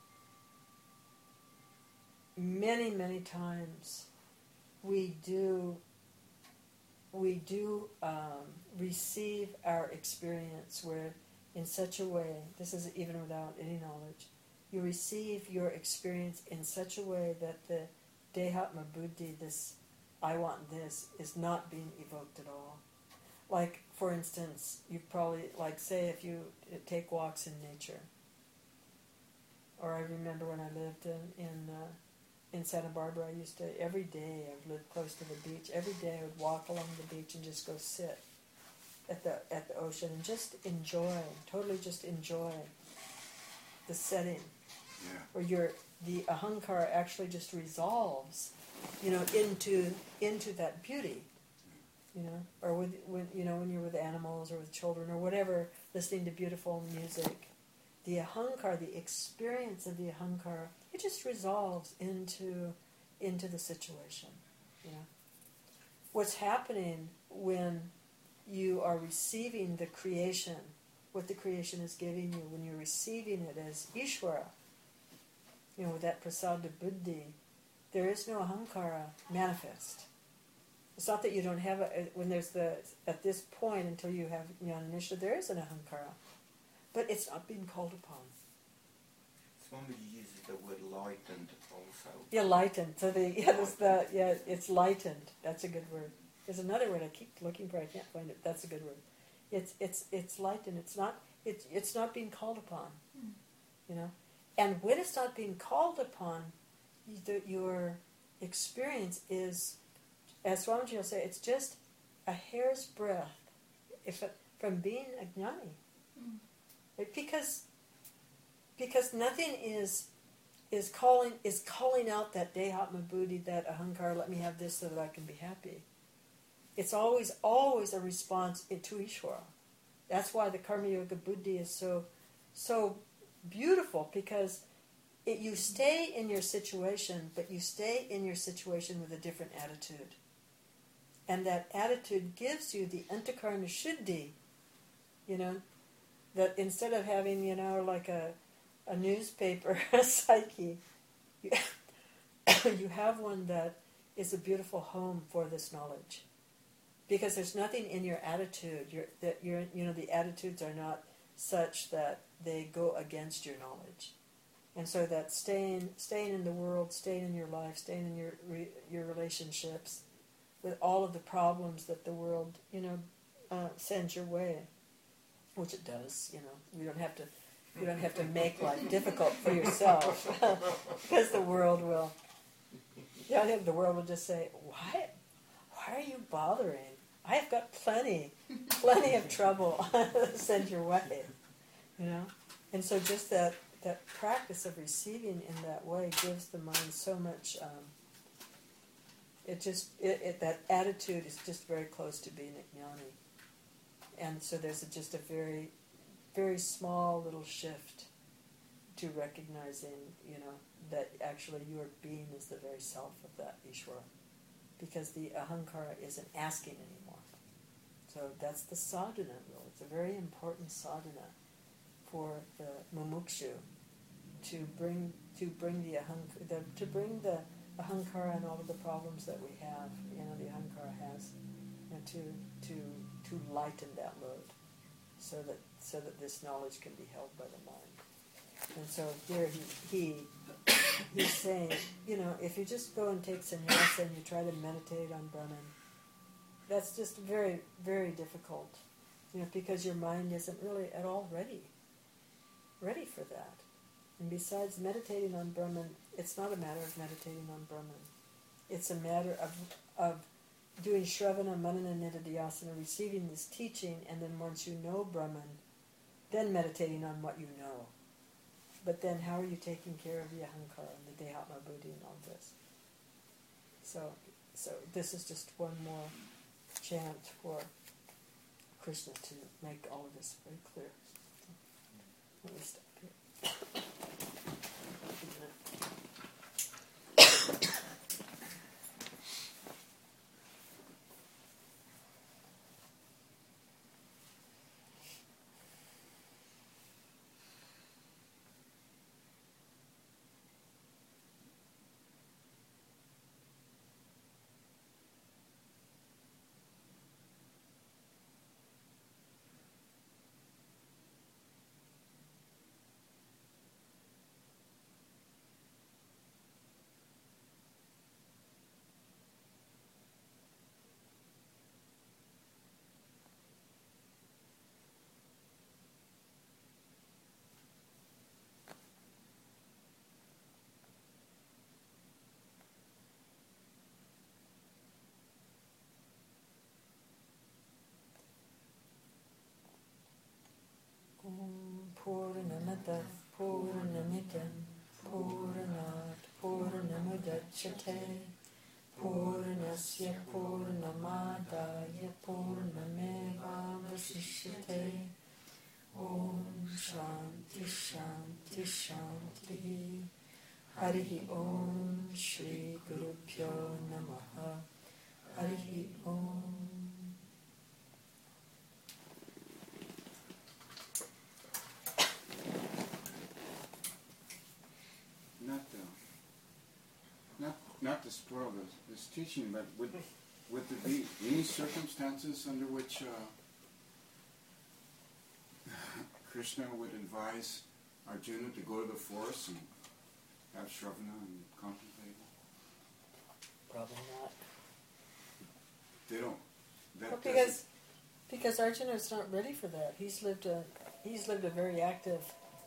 many, many times we do we do um, receive our experience where in such a way, this is even without any knowledge, you receive your experience in such a way that the Dehatma Buddhi, this I want this, is not being evoked at all. Like, for instance, you probably, like, say if you take walks in nature. Or I remember when I lived in in, uh, in Santa Barbara, I used to, every day, I've lived close to the beach, every day I would walk along the beach and just go sit at the at the ocean and just enjoy, totally just enjoy the setting. Yeah. Where your the ahankara actually just resolves, you know, into into that beauty. You know, or with, with you know when you're with animals or with children or whatever, listening to beautiful music, the ahankara, the experience of the ahankara, it just resolves into into the situation. You know, what's happening when you are receiving the creation, what the creation is giving you, when you're receiving it as Ishvara, you know, with that prasada buddhi, there is no ahankara manifest. It's not that you don't have a, when there's the, at this point until you have jnana nishta, there is an ahankara, but it's not being called upon. Somebody uses the word lightened also. Yeah, lightened. So the, yeah, there's the, yeah, it's lightened. That's a good word. There's another word I keep looking for, I can't find it. That's a good word. It's it's it's lightened. It's not it's it's not being called upon. Mm. You know? And when it's not being called upon, you, the, your experience is, as Swamiji will say, it's just a hair's breadth if it, from being a jnani. Mm. It, because because nothing is is calling is calling out that dehatma buddhi, that ahankara, let me have this so that I can be happy. It's always, always a response to Ishvara. That's why the Karma Yoga Buddhi is so, so beautiful, because it, you stay in your situation, but you stay in your situation with a different attitude. And that attitude gives you the antakarana shuddhi, you know, that instead of having, you know, like a, a newspaper psyche, you, you have one that is a beautiful home for this knowledge. Because there's nothing in your attitude, your, that your, you know, the attitudes are not such that they go against your knowledge, and so that staying, staying in the world, staying in your life, staying in your re, your relationships, with all of the problems that the world, you know, uh, sends your way, which it does. You know, you don't have to, you don't have to make life difficult for yourself, because the world will. Yeah, I think the world will just say, "Why, why are you bothering? I have got plenty, plenty of trouble sent your way," you know. And so, just that, that practice of receiving in that way gives the mind so much. Um, it just it, it, that attitude is just very close to being a jnani, and so there's a, just a very, very small little shift to recognizing, you know, that actually your being is the very self of that Ishvara. Because the ahankara isn't asking anymore. So that's the sadhana rule. It's a very important sadhana for the mumukshu to bring to bring the ahankara, the, to bring the ahankara and all of the problems that we have, you know, the ahankara has, you know, to to to lighten that load, so that so that this knowledge can be held by the mind. And so here he he. He's saying, you know, if you just go and take sannyasa and you try to meditate on Brahman, that's just very, very difficult, you know, because your mind isn't really at all ready, ready for that. And besides meditating on Brahman, it's not a matter of meditating on Brahman. It's a matter of of doing Shravana, Manana, Nididhyasana, receiving this teaching, and then once you know Brahman, then meditating on what you know. But then how are you taking care of the ahankara and the dehatma buddhi and all this? So, so this is just one more chant for Krishna to make all of this very clear. Let me stop here. Purnamada Purnamidam Purnat Purnamudachyate Purnasya Purnamadaya Purnameva Vasishyate Om Shanti Shanti Shanti Harihi Om Shri Guru Pyo Namaha Harihi Om. Not, uh, not, not to spoil this, this teaching, but would, would there be any circumstances under which uh, Krishna would advise Arjuna to go to the forest and have Shravana and contemplate? Probably not. They don't. That Well, because because Arjuna is not ready for that. He's lived a he's lived a very active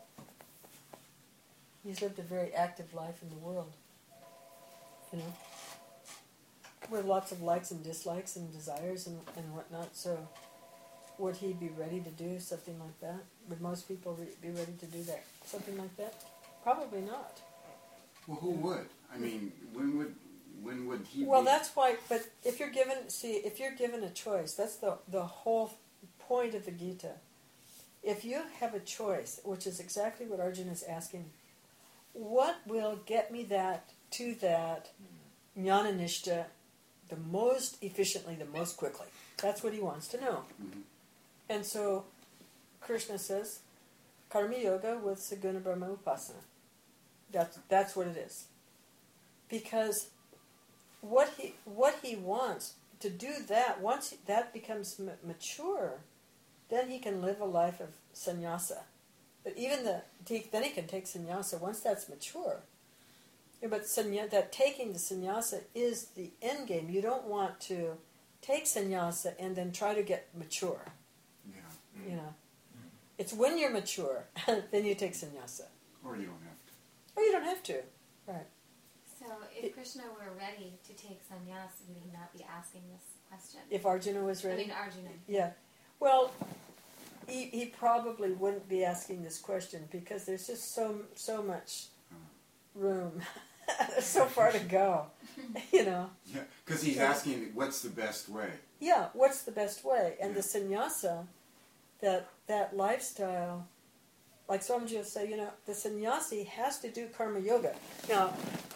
he's lived a very active life in the world. You know, with lots of likes and dislikes and desires and, and whatnot. So, would he be ready to do something like that? Would most people re- be ready to do that? Something like that? Probably not. Well, who would? I mean, when would when would he? Well, be? that's why. But if you're given, see, if you're given a choice, that's the the whole point of the Gita. If you have a choice, which is exactly what Arjuna is asking, what will get me that to that jnana nishta the most efficiently, the most quickly? That's what he wants to know. Mm-hmm. And so Krishna says, Karma Yoga with Saguna Brahma Upasana. That's that's what it is. Because what he what he wants to do that, once that becomes m- mature, then he can live a life of sannyasa. But even the then he can take sannyasa once that's mature. Yeah, but sannya, that taking the sannyasa is the end game. You don't want to take sannyasa and then try to get mature. Yeah. You know, it's when you're mature then you take sannyasa. Or you don't have to. Or you don't have to, right? So, if Krishna were ready to take sannyas, would he not be asking this question? If Arjuna was ready. I mean, Arjuna. Yeah. Well, he he probably wouldn't be asking this question because there's just so so much room. There's so far to go, you know. Yeah, because he's Yeah. asking, what's the best way? Yeah, what's the best way? And Yeah. the sannyasa, that that lifestyle, like Swamiji will say, you know, the sannyasi has to do karma yoga. Now,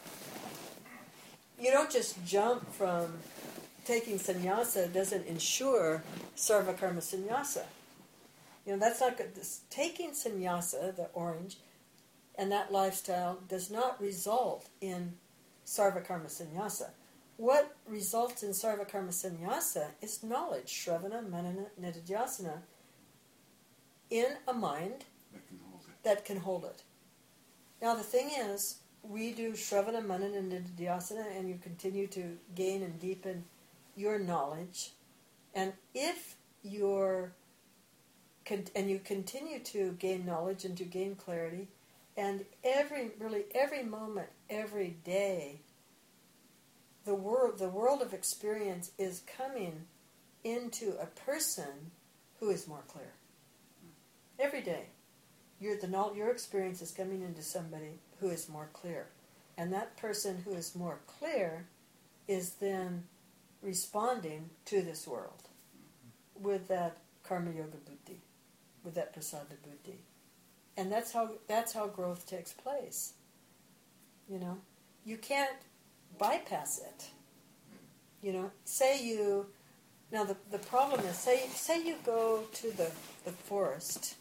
you don't just jump from taking sannyasa doesn't ensure sarva karma sannyasa. You know, that's not good. This, taking sannyasa, the orange, and that lifestyle does not result in sarva karma sannyasa. What results in sarva karma sannyasa is knowledge, shravana, manana, nididhyasana, in a mind That can hold it. that can hold it. Now the thing is, we do shravana, manana, and nididhyasana, and you continue to gain and deepen your knowledge. And if you're, and you continue to gain knowledge and to gain clarity, and every, really every moment, every day, the world, the world of experience is coming into a person who is more clear. Every day, your the your experience is coming into somebody who is more clear, and that person who is more clear is then responding to this world with that karma yoga buddhi, with that prasada buddhi, and that's how that's how growth takes place. You know, you can't bypass it. You know, say you now the the problem is say say you go to the the forest.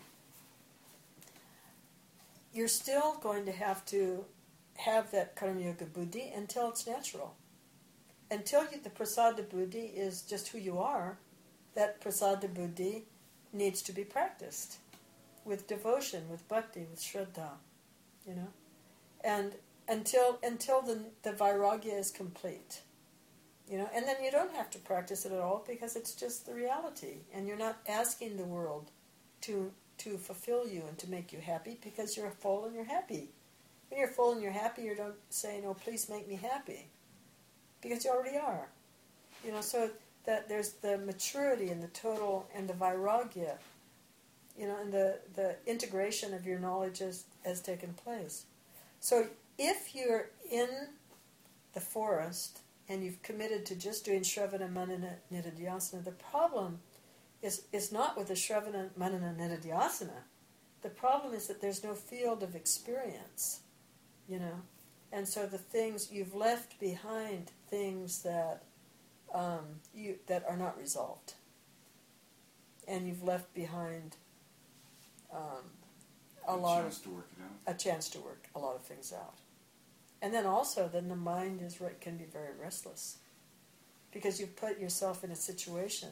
You're still going to have to have that karma yoga buddhi until it's natural. Until you, the prasada buddhi is just who you are, that prasada buddhi needs to be practiced with devotion, with bhakti, with shraddha, you know, and until until the the vairagya is complete, you know, and then you don't have to practice it at all because it's just the reality, and you're not asking the world to. to fulfill you and to make you happy because you're full and you're happy. When you're full and you're happy, you don't say, "No, please make me happy," because you already are. You know, so that there's the maturity and the total and the vairagya you know, and the, the integration of your knowledge has, has taken place. So if you're in the forest and you've committed to just doing Shravana, Manana, Nididhyasana, the problem is, is not with the Shravana, Manana, Nididhyasana. The problem is that there's no field of experience, you know. And so the things you've left behind, things that um, you that are not resolved, and you've left behind um, a, a lot chance of to work it out. a chance to work a lot of things out. And then also, then the mind is can be very restless because you've put yourself in a situation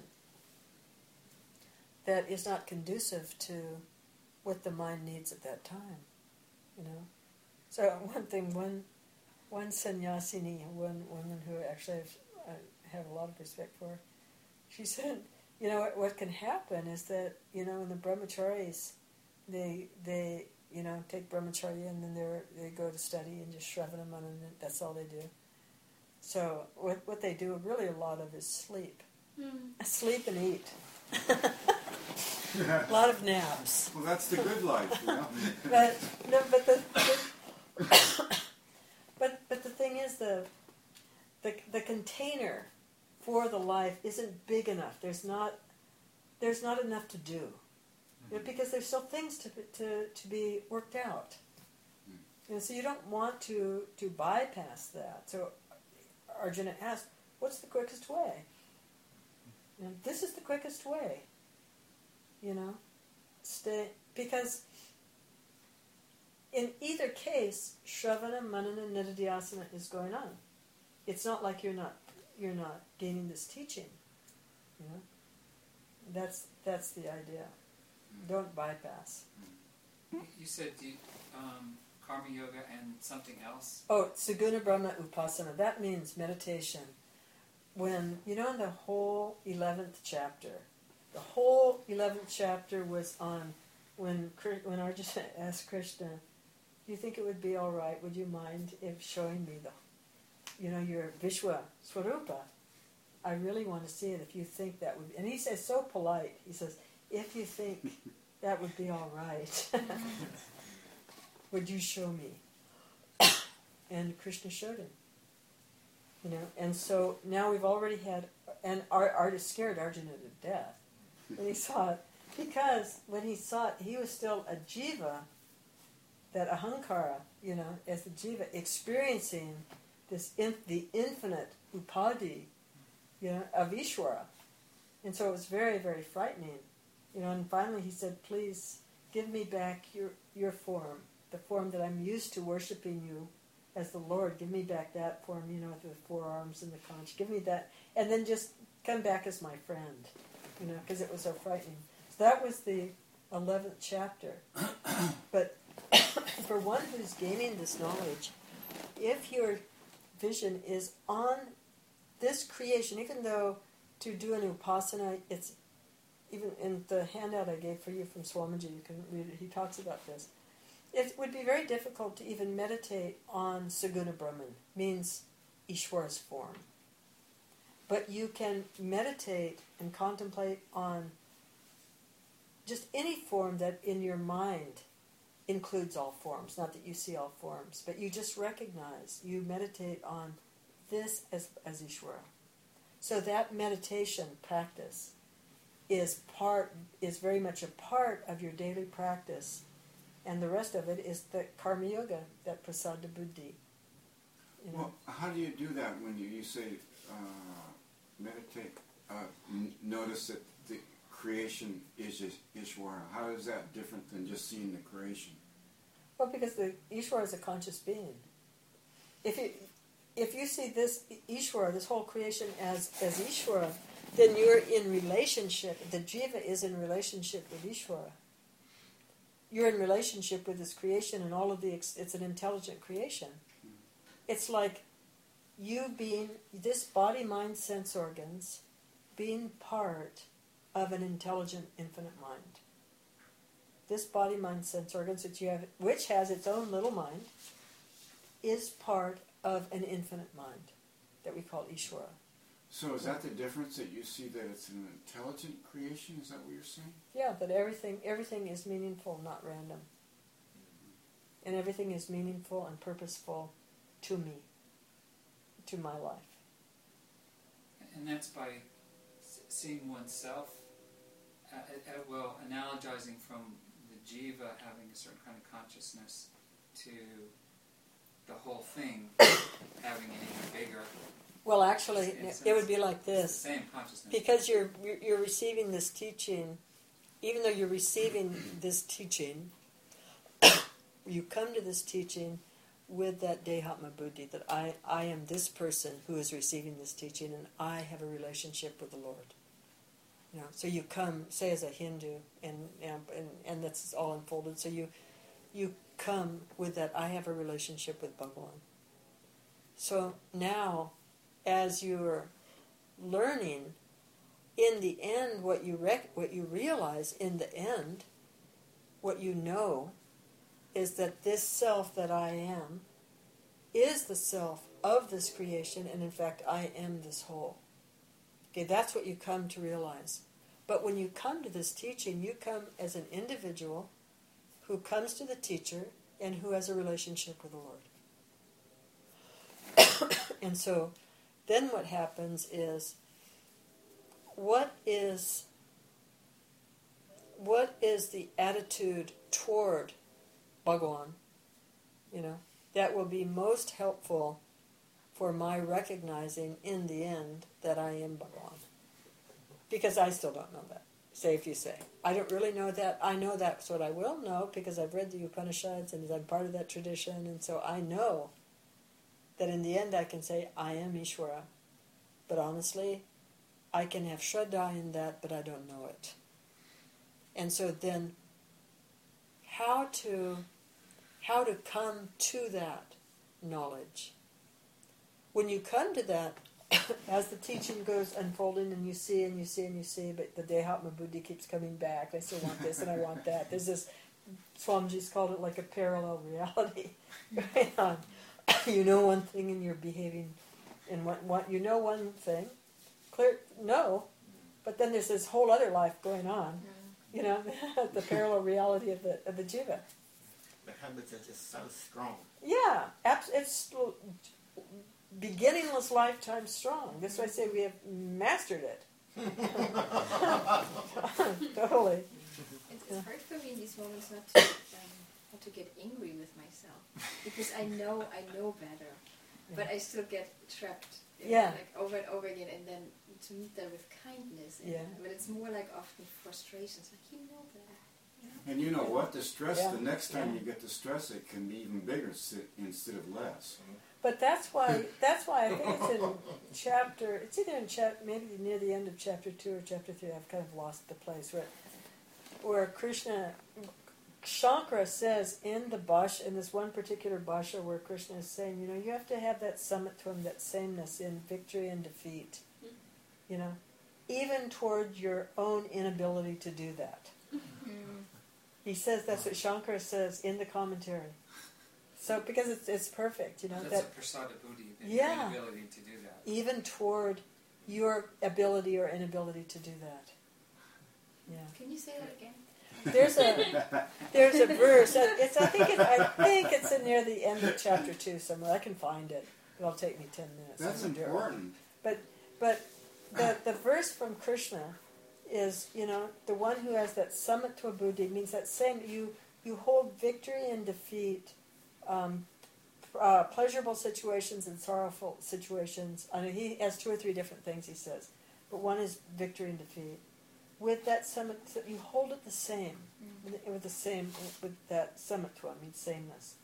that is not conducive to what the mind needs at that time, you know. So one thing, one one sannyasini, one woman who actually I've, I have a lot of respect for, she said, you know, what, what can happen is that, you know, in the brahmacharis, they they you know take brahmacharya and then they they go to study and just shravana manana, and that's all they do. So what what they do really a lot of is sleep, Mm. sleep and eat. A lot of naps. Well, that's the good life, you know. But no, but the, the but but the thing is the the the container for the life isn't big enough. There's not there's not enough to do, you know, because there's still things to to to be worked out. And so you don't want to to bypass that. So Arjuna asked, "What's the quickest way?" You know, this is the quickest way. You know, stay, because in either case, Shravana, Manana, Nididhyasana is going on. It's not like you're not you're not gaining this teaching. You know, that's that's the idea. Don't bypass. You said you, um, Karma Yoga and something else. Oh, Saguna Brahma Upasana. That means meditation. When you know, in the whole eleventh chapter. The whole eleventh chapter was on when when Arjuna asked Krishna, "Do you think it would be all right? Would you mind if showing me the, you know, your Vishwa Swarupa? I really want to see it. If you think that would," be, and he says so polite. He says, "If you think that would be all right, would you show me?" And Krishna showed him. You know, and so now we've already had, and our artist scared Arjuna to death when he saw it, because when he saw it, he was still a jiva, that ahankara, you know, as the jiva, experiencing this in, the infinite upadi, you know, of Ishvara. And so it was very, very frightening. You know, and finally he said, "Please give me back your, your form, the form that I'm used to worshiping you as the Lord. Give me back that form, you know, with the forearms and the conch. Give me that, and then just come back as my friend." You know, because it was so frightening. So that was the eleventh chapter. But for one who's gaining this knowledge, if your vision is on this creation, even though to do an upasana, it's even in the handout I gave for you from Swamiji, you can read it, he talks about this. It would be very difficult to even meditate on Saguna Brahman, means Ishwara's form. But you can meditate and contemplate on just any form that in your mind includes all forms. Not that you see all forms, but you just recognize, you meditate on this as, as Ishvara. So that meditation practice is part is very much a part of your daily practice, and the rest of it is the Karma Yoga, that Prasada Buddhi. You know? Well, how do you do that when you, you say uh, meditate, uh, n- notice that the creation is just Ishvara? How is that different than just seeing the creation? Well, because the Ishvara is a conscious being. If you if you see this Ishvara, this whole creation as, as Ishvara, then you're in relationship. The jiva is in relationship with Ishvara. You're in relationship with this creation and all of the. It's an intelligent creation. It's like you being this body, mind, sense organs, being part of an intelligent, infinite mind. This body, mind, sense organs, which you have, which has its own little mind, is part of an infinite mind that we call Ishvara. So is that the difference, that you see that it's an intelligent creation? Is that what you're saying? Yeah, that everything everything is meaningful, not random. And everything is meaningful and purposeful to me, to my life. And that's by s- seeing oneself, uh, uh, well, analogizing from the jiva having a certain kind of consciousness to the whole thing having an even bigger. Well, actually, In a sense, it would be like it's the this. same consciousness. Because you're you're you're receiving this teaching, even though you're receiving this teaching, you come to this teaching with that Dehatma Buddhi, that I, I am this person who is receiving this teaching, and I have a relationship with the Lord. You know, so you come, say as a Hindu, and and and, and that's all unfolded. So you you come with that I have a relationship with Bhagavan. So now, as you're learning, in the end, what you rec- what you realize in the end, what you know, is that this self that I am is the self of this creation, and in fact, I am this whole. Okay, that's what you come to realize. But when you come to this teaching, you come as an individual who comes to the teacher and who has a relationship with the Lord. And so, then what happens is, what is what is the attitude toward Bhagavan, you know, that will be most helpful for my recognizing in the end that I am Bhagavan. Because I still don't know that. Say if you say. I don't really know that. I know that's what I will know because I've read the Upanishads and I'm part of that tradition, and so I know that in the end I can say, I am Ishvara. But honestly, I can have Shraddha in that, but I don't know it. And so then, how to, how to come to that knowledge? When you come to that, as the teaching goes unfolding and you see and you see and you see, but the Dehatma Buddhi keeps coming back. I still want this and I want that. There's this, Swamiji's called it like a parallel reality going on. You know one thing and you're behaving in one, one you know one thing, clear, no, but then there's this whole other life going on. You know, the parallel reality of the of the jiva. The habits are just so strong. Yeah, abs- it's beginningless lifetime strong. That's why I say we have mastered it. Totally. It's, it's hard for me in these moments not to um, not to get angry with myself, because I know I know better, Yeah. but I still get trapped. In Yeah. Like over and over again, and then to meet that with kindness. And, Yeah. But it's more like often frustration. It's like, you know better. You know? And you know what? The stress, Yeah. the next time Yeah. you get the stress, it can be even bigger si- instead of less. But that's why that's why I think it's in chapter. It's either in chap maybe near the end of chapter two or chapter three. I've kind of lost the place where where Krishna. Shankara says in the Bhashya, in this one particular Bhashya where Krishna is saying, you know, you have to have that samatvam, that sameness in victory and defeat. You know, even toward your own inability to do that. He says that's what Shankara says in the commentary. So, because it's it's perfect, you know. That's that a prasada buddhi, the Yeah. inability to do that. even toward your ability or inability to do that. Yeah. Can you say that again? There's a there's a verse. uh, It's I think it, I think it's in near the end of chapter two somewhere. I can find it. It'll take me ten minutes. That's I'm gonna do it. important. But but the the verse from Krishna is, you know, the one who has that samatva buddhi means that same you you hold victory and defeat, um, uh, pleasurable situations and sorrowful situations. I mean, he has two or three different things he says, but one is victory and defeat. With that samatva, you hold it the same, with, with the same, with that samatva, means sameness.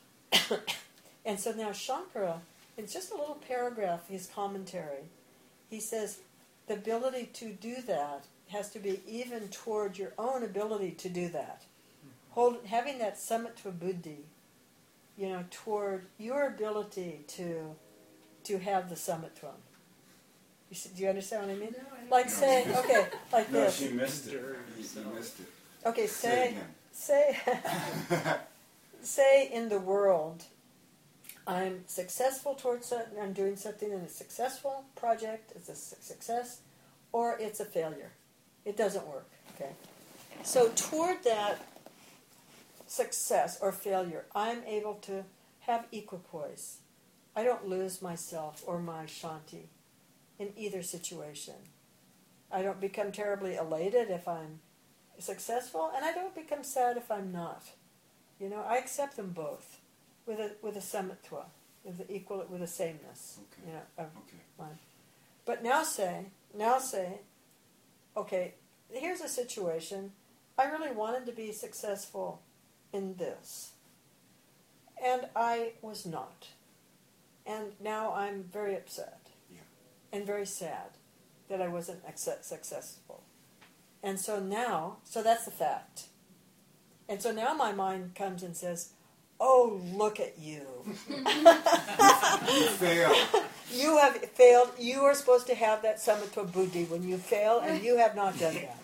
And so now Shankara, it's just a little paragraph, his commentary. He says, the ability to do that has to be even toward your own ability to do that. Hold, having that samatva buddhi, you know, toward your ability to to have the samatva. You see, do you understand what I mean? No, I don't Like know. say, okay, like No, this. she missed it. You, you missed it. Okay, Say it say, say, say in the world, I'm successful towards something, I'm doing something in a successful project, it's a su- success, or it's a failure. It doesn't work, okay? So toward that success or failure, I'm able to have equipoise. I don't lose myself or my shanti in either situation. I don't become terribly elated if I'm successful, and I don't become sad if I'm not. You know, I accept them both with a with a samatva, with the equal, with a sameness. Okay. You know, of Okay. mind. But now say, now say, okay, here's a situation. I really wanted to be successful in this, and I was not. And now I'm very upset Yeah. and very sad that I wasn't acce- successful. And so now, so that's the fact. And so now my mind comes and says, oh, look at you. You failed. You have failed. You are supposed to have that samatva buddhi when you fail, and you have not done that.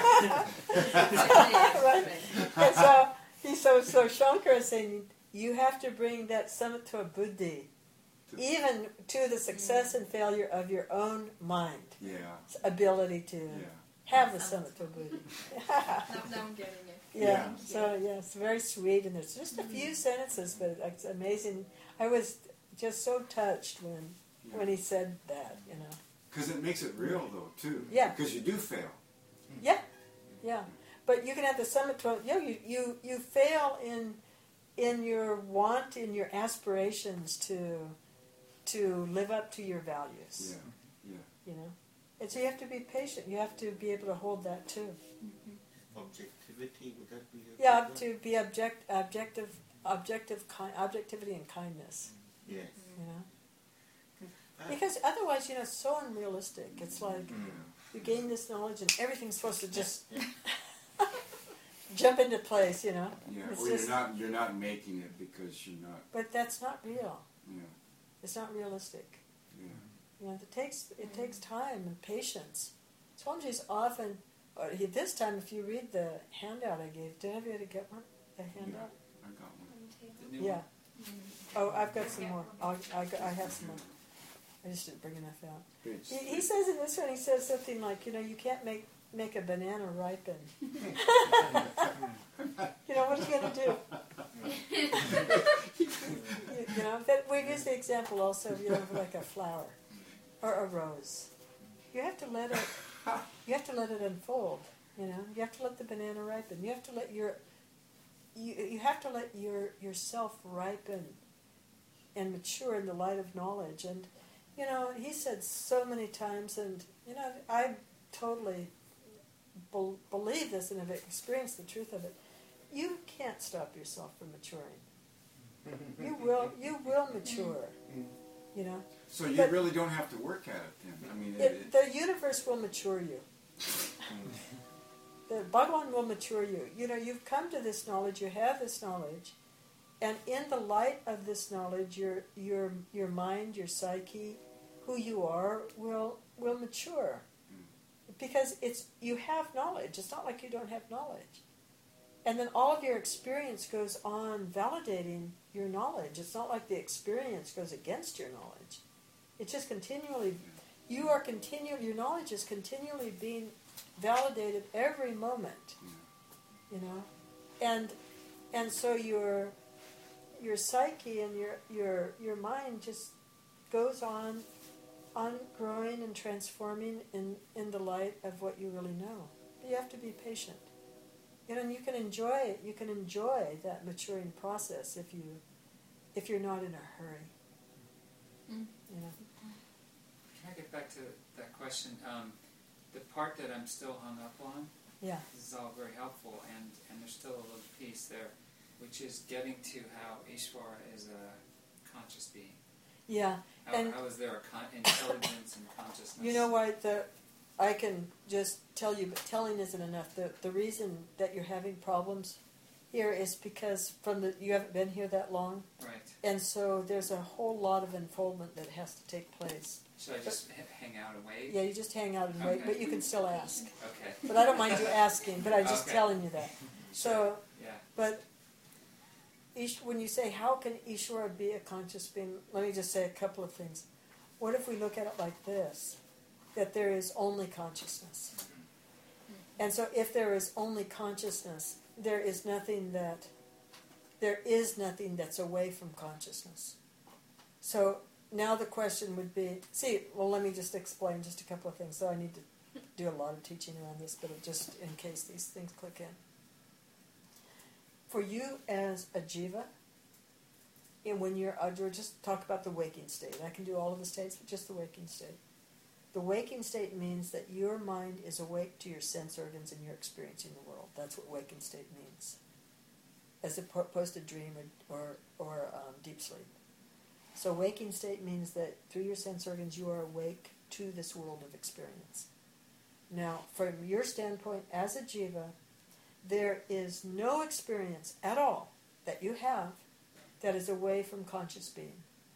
Right? And so, he, so, so Shankara is saying, you have to bring that samatva buddhi even to the success and failure of your own mind. Yeah. Ability to Yeah. have the samatva buddhi. Now, now I'm getting it. Yeah. Yeah. So yeah, it's very sweet, and there's just a few sentences, but it's amazing. I was just so touched when when he said that. You know. Because it makes it real, though, too. Yeah. Because you do fail. Yeah. Yeah. But you can have the samatva. You know, you you you fail in in your want, in your aspirations to to live up to your values. Yeah. Yeah. You know. And so you have to be patient. You have to be able to hold that too. Objectivity, would that be a Yeah, good to be object, objective, objective, ki- objectivity and kindness. one? Yes. You know, Uh, because otherwise, you know, it's so unrealistic. It's like mm. you gain this knowledge and everything's supposed to just jump into place. You know, Yeah. It's Or just- you're not you're not making it because you're not. but that's not real. Yeah. It's not realistic. Yeah. You know, it takes it takes time and patience. Swamiji's often, or he, this time, if you read the handout I gave, did everybody get one? The handout. I got one. The new Yeah. one? Oh, I've got some more. I'll, I, got- I have some more. I just didn't bring enough out. Page He, he three. says in this one, he says something like, you know, you can't make make a banana ripen. You know, what are you going to do? you, you know, that we've used the example also of, you know, like a flower or a rose. You have to let it. You have to let it unfold. You know, you have to let the banana ripen. You have to let your you you have to let your yourself ripen and mature in the light of knowledge. And you know, he said so many times, and you know, I totally be- believe this and have experienced the truth of it. You can't stop yourself from maturing. You will. You will mature. You know, So you But- really don't have to work at it then. I mean, it, it, it, the universe will mature you. The Bhagavan will mature you. You know, you've come to this knowledge. You have this knowledge, and in the light of this knowledge, your your your mind, your psyche, who you are, will will mature. Because it's you have knowledge. It's not like you don't have knowledge. And then all of your experience goes on validating your knowledge. It's not like the experience goes against your knowledge. It's just continually, you are continually, your knowledge is continually being validated every moment. You know? And and so your your psyche and your your your mind just goes on on growing and transforming in, in the light of what you really know. But you have to be patient. You know, and you can enjoy it. You can enjoy that maturing process if you if you're not in a hurry. Mm. You know. Can I get back to that question? Um, the part that I'm still hung up on, Yeah. this is all very helpful, and, and there's still a little piece there, which is getting to how Ishvara is a conscious being. Yeah. How, And- how is there a con- intelligence and consciousness? You know what? The I can just tell you, but telling isn't enough. The the reason that you're having problems here is because from the you haven't been here that long, Right. and so there's a whole lot of unfoldment that has to take place. Should I just h- hang out and wait? Yeah, you just hang out and wait, Okay. but you can still ask. Okay. But I don't mind you asking. But I'm just Okay. telling you that. So, Yeah. but Ish, when you say, how can Ishvara be a conscious being, let me just say a couple of things. What if we look at it like this, that there is only consciousness? And so if there is only consciousness, there is nothing that, there is nothing that's away from consciousness. So now the question would be, see, well, let me just explain just a couple of things. So I need to do a lot of teaching around this, but just in case these things click in. For you as a jiva, and when you're, I'll just talk about the waking state. I can do all of the states, but just the waking state. The waking state means that your mind is awake to your sense organs and you're experiencing the world. That's what waking state means, as opposed to dream or or, or um, deep sleep. So waking state means that through your sense organs you are awake to this world of experience. Now, from your standpoint as a jiva, there is no experience at all that you have that is away from conscious being.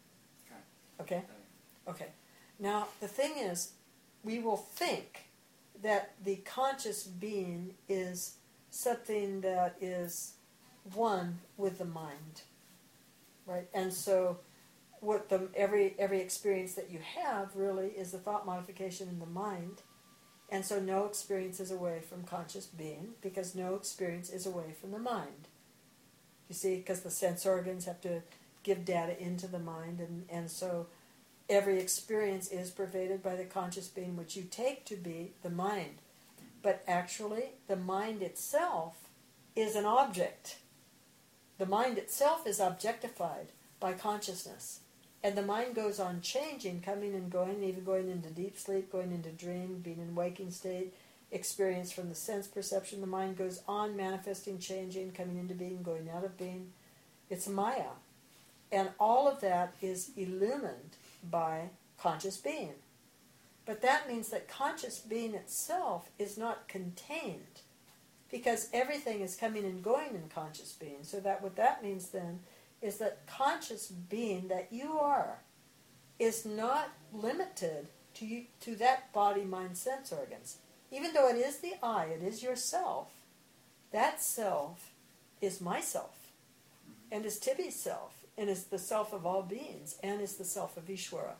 Okay? Okay. Now, the thing is, we will think that the conscious being is something that is one with the mind. Right? And so what the every every experience that you have really is the thought modification in the mind. And so no experience is away from conscious being, because no experience is away from the mind. You see, because the sense organs have to give data into the mind, and, and so every experience is pervaded by the conscious being, which you take to be the mind. But actually, the mind itself is an object. The mind itself is objectified by consciousness. And the mind goes on changing, coming and going, even going into deep sleep, going into dream, being in waking state, experience from the sense perception. The mind goes on manifesting, changing, coming into being, going out of being. It's Maya. And all of that is illumined by conscious being. But that means that conscious being itself is not contained, because everything is coming and going in conscious being. So that what that means then is that conscious being that you are is not limited to you, to that body, mind, sense organs. Even though it is the I, it is yourself, that self is myself, and is Tibby's self, and is the self of all beings, and is the self of Ishvara.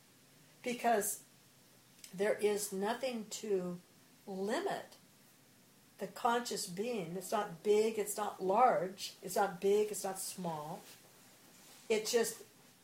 Because there is nothing to limit the conscious being. It's not big, it's not large, it's not big, it's not small. It just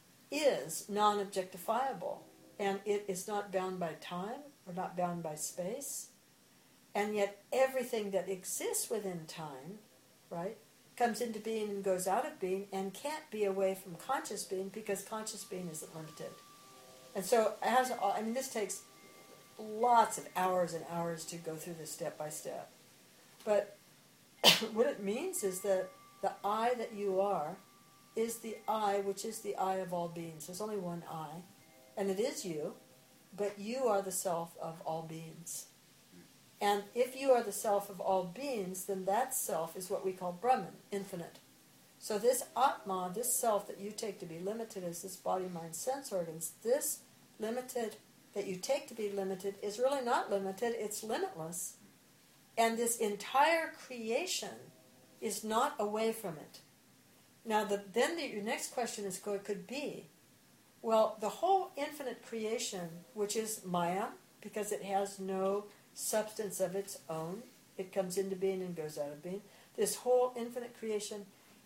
is non-objectifiable, and it is not bound by time or not bound by space. And yet everything that exists within time, right, comes into being and goes out of being and can't be away from conscious being, because conscious being isn't limited. And so, as I mean, this takes lots of hours and hours to go through this step by step. But what it means is that the I that you are is the I, which is the I of all beings. There's only one I, and it is you, but you are the self of all beings. And if you are the self of all beings, then that self is what we call Brahman, infinite. So this Atma, this self that you take to be limited as this body, mind, sense organs, this limited that you take to be limited is really not limited, it's limitless. And this entire creation is not away from it. Now, the, then the, your next question is could be, well, the whole infinite creation, which is Maya, because it has no substance of its own, it comes into being and goes out of being, this whole infinite creation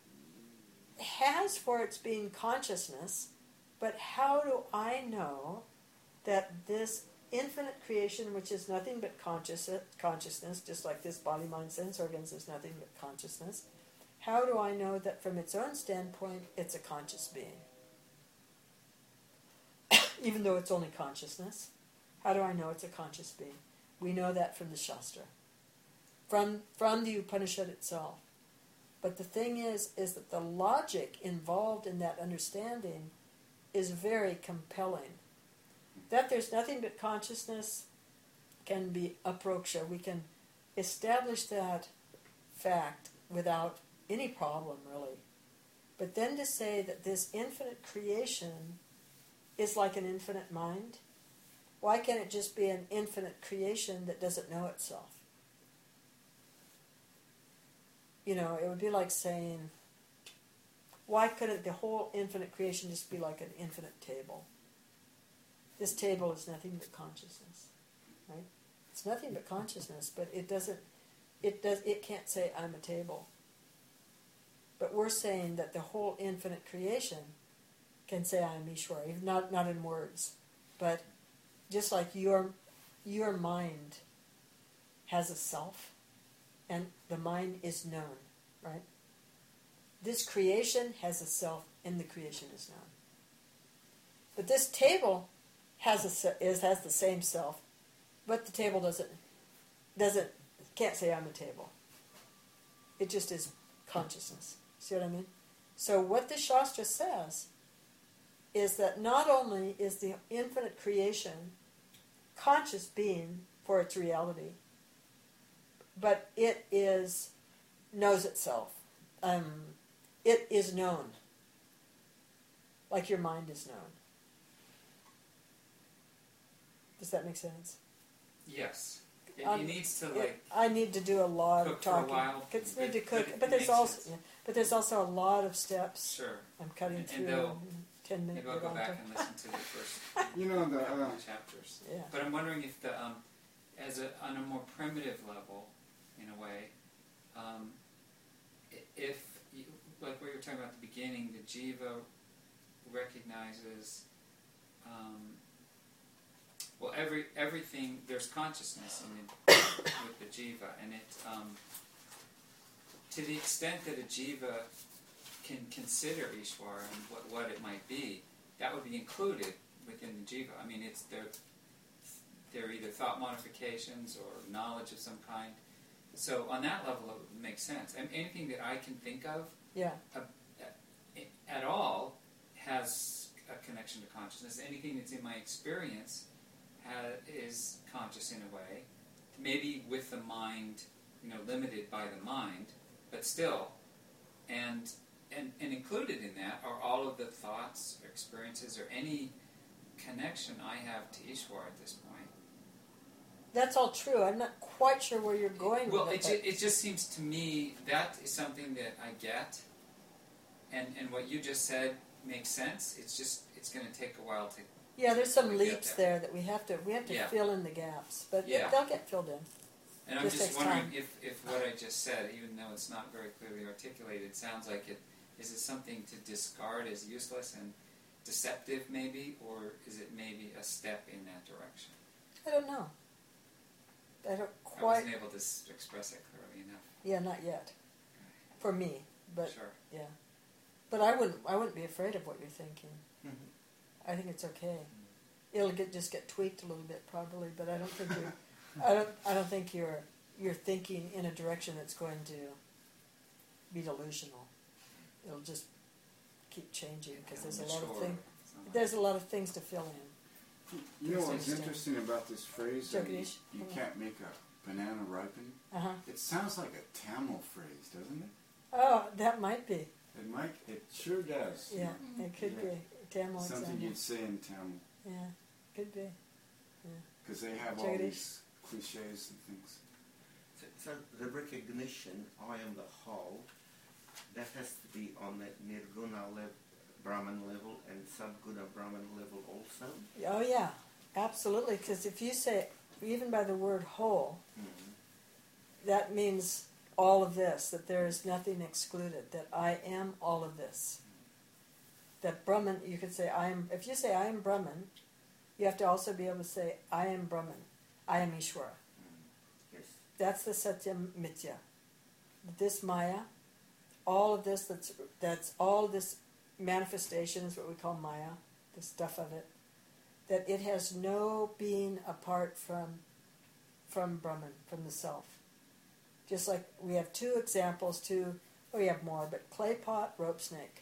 has for its being consciousness, but how do I know that this infinite creation, which is nothing but conscious, consciousness, just like this body, mind, sense organs is nothing but consciousness, how do I know that from its own standpoint it's a conscious being? Even though it's only consciousness, how do I know it's a conscious being? We know that from the Shastra, from from the Upanishad itself. But the thing is, is that the logic involved in that understanding is very compelling. That there's nothing but consciousness can be aproksha. We can establish that fact without any problem, really. But then to say that this infinite creation is like an infinite mind, why can't it just be an infinite creation that doesn't know itself? You know, it would be like saying, why couldn't the whole infinite creation just be like an infinite table? This table is nothing but consciousness, right? It's nothing but consciousness, but it doesn't, it does, it can't say I'm a table. But we're saying that the whole infinite creation can say I'm Ishvara, even not not in words, but just like your your mind has a self, and the mind is known, right? This creation has a self, and the creation is known. But this table has a se- is has the same self, but the table doesn't doesn't can't say I'm a table. It just is consciousness. See what I mean? So what the Shastra says is that not only is the infinite creation conscious being for its reality, but it is knows itself. Um, it is known, like your mind is known. Does that make sense? Yes. It, Um, it needs to It- like I need to do a lot cook of for a talking. while, Kids but- need to but cook, it but there's makes also sense. yeah, but there's also a lot of steps. sure. I'm cutting And- and through they'll- in ten minutes. Maybe I'll go back and listen to the first You know, the, couple uh, of chapters. Yeah. But I'm wondering if the um, as a on a more primitive level, in a way, um, i- if you, like what you were talking about at the beginning, the jiva recognizes. Um, well, every everything there's consciousness in it with the jiva, and it um, to the extent that a jiva can consider Ishvara and what, what it might be, that would be included within the jiva. I mean, it's they're, they're either thought modifications or knowledge of some kind. So on that level, it would make sense. And anything that I can think of Yeah. uh, at all has a connection to consciousness. Anything that's in my experience ha- is conscious in a way, maybe with the mind, you know, limited by the mind, but still. And And, and included in that are all of the thoughts or experiences or any connection I have to Ishvara at this point. That's all true. I'm not quite sure where you're going Well, with it, it. ju- it just seems to me that is something that I get, and, and what you just said makes sense. It's just it's going to take a while to. Yeah, there's some we get leaps there. there that we have to we have to Yeah. fill in the gaps, but Yeah. they'll get filled in. And I'm Just just takes wondering time. if, if what I just said, even though it's not very clearly articulated, sounds like it. Is it something to discard as useless and deceptive, maybe, or is it maybe a step in that direction? I don't know. I don't I quite. wasn't able to s- express it clearly enough. Yeah, not yet. For me, but Sure. yeah. But I wouldn't. I wouldn't be afraid of what you're thinking. Mhm. I think it's okay. It'll get just get tweaked a little bit probably, but I don't think you're. I don't. I don't think you're. You're thinking in a direction that's going to be delusional. It'll just keep changing because there's a lot of Mature, things. something like There's a lot of things to fill in. You know what's Interesting. interesting about this phrase? that you, Jagdish? you can't make a banana ripen. Uh huh. It sounds like a Tamil phrase, doesn't it? Oh, that might be. It might. It sure does. Yeah, it could Yeah. be. Tamil and Something Tamil. you'd say in Tamil, Yeah, could be. because they have all Jagdish? these cliches and things. So, so the recognition, I am the whole, that has to be on that Nirguna level, Brahman level, and Sadguna Brahman level also. Oh yeah, absolutely. Because if you say, even by the word whole, Mhm. that means all of this, that there is nothing excluded, that I am all of this. That Brahman, you could say, I am, if you say I am Brahman, you have to also be able to say, I am Brahman, I am Ishvara. Yes. That's the Satyam Mithya. This Maya, all of this, that's, that's all this manifestation is what we call Maya, the stuff of it, that it has no being apart from, from Brahman, from the self. Just like we have two examples, two, oh, we have more, but clay pot, rope snake.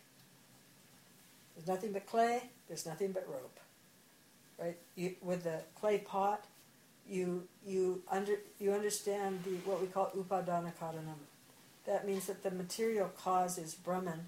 There's nothing but clay, there's nothing but rope. Right? You, with the clay pot, you you under you understand the what we call upadana karanam. That means that the material cause is Brahman,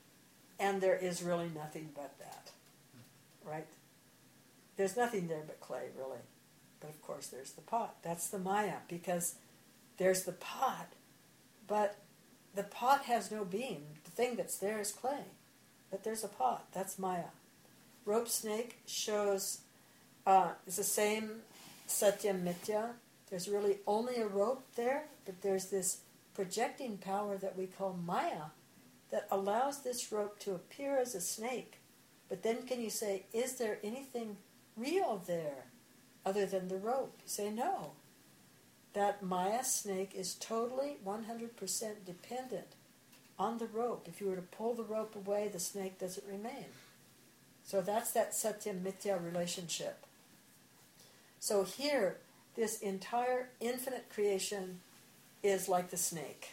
and there is really nothing but that. Right? There's nothing there but clay, really. But of course there's the pot. That's the Maya, because there's the pot, but the pot has no being. The thing that's there is clay. But there's a pot. That's Maya. Rope snake shows, uh, it's the same Satyam Mithya. There's really only a rope there, but there's this projecting power that we call Maya that allows this rope to appear as a snake. But then can you say, is there anything real there other than the rope? You say no. That Maya snake is totally one hundred percent dependent on the rope. If you were to pull the rope away, the snake doesn't remain. So that's that Satyam Mithya relationship. So here, this entire infinite creation is like the snake.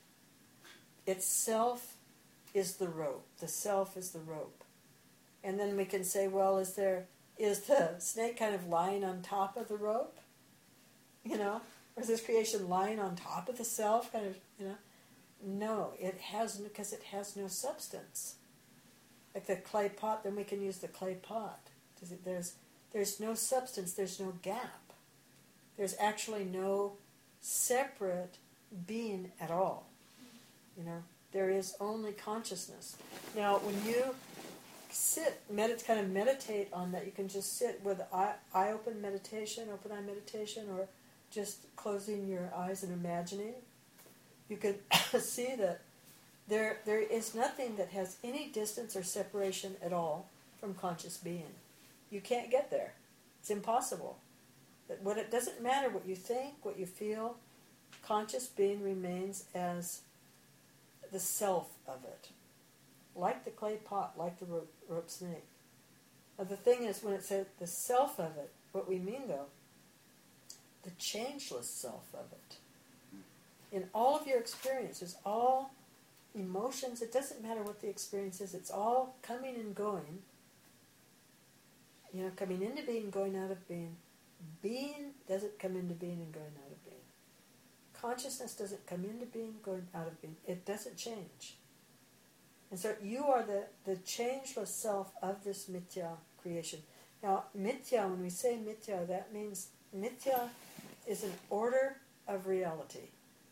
Itself is the rope. The self is the rope. And then we can say, well, is there is the snake kind of lying on top of the rope? You know? Or is this creation lying on top of the self? Kind of, you know? No, it has, because it has no substance. Like the clay pot, then we can use the clay pot. There's, there's no substance, there's no gap. There's actually no separate being at all. You know, there is only consciousness. Now, when you sit, medit- kind of meditate on that, you can just sit with eye, eye open meditation, open eye meditation, or just closing your eyes and imagining. You can see that there there is nothing that has any distance or separation at all from conscious being. You can't get there. It's impossible. But what it doesn't matter what you think, what you feel, conscious being remains as the self of it. Like the clay pot, like the rope, rope snake. Now the thing is, when it says the self of it, what we mean though, the changeless self of it. In all of your experiences, all emotions, it doesn't matter what the experience is, it's all coming and going. You know, coming into being, going out of being. Being doesn't come into being and going out of being. Consciousness doesn't come into being, going out of being. It doesn't change. And so you are the, the changeless self of this mithya creation. Now, mithya, when we say mithya, that means mithya is an order of reality.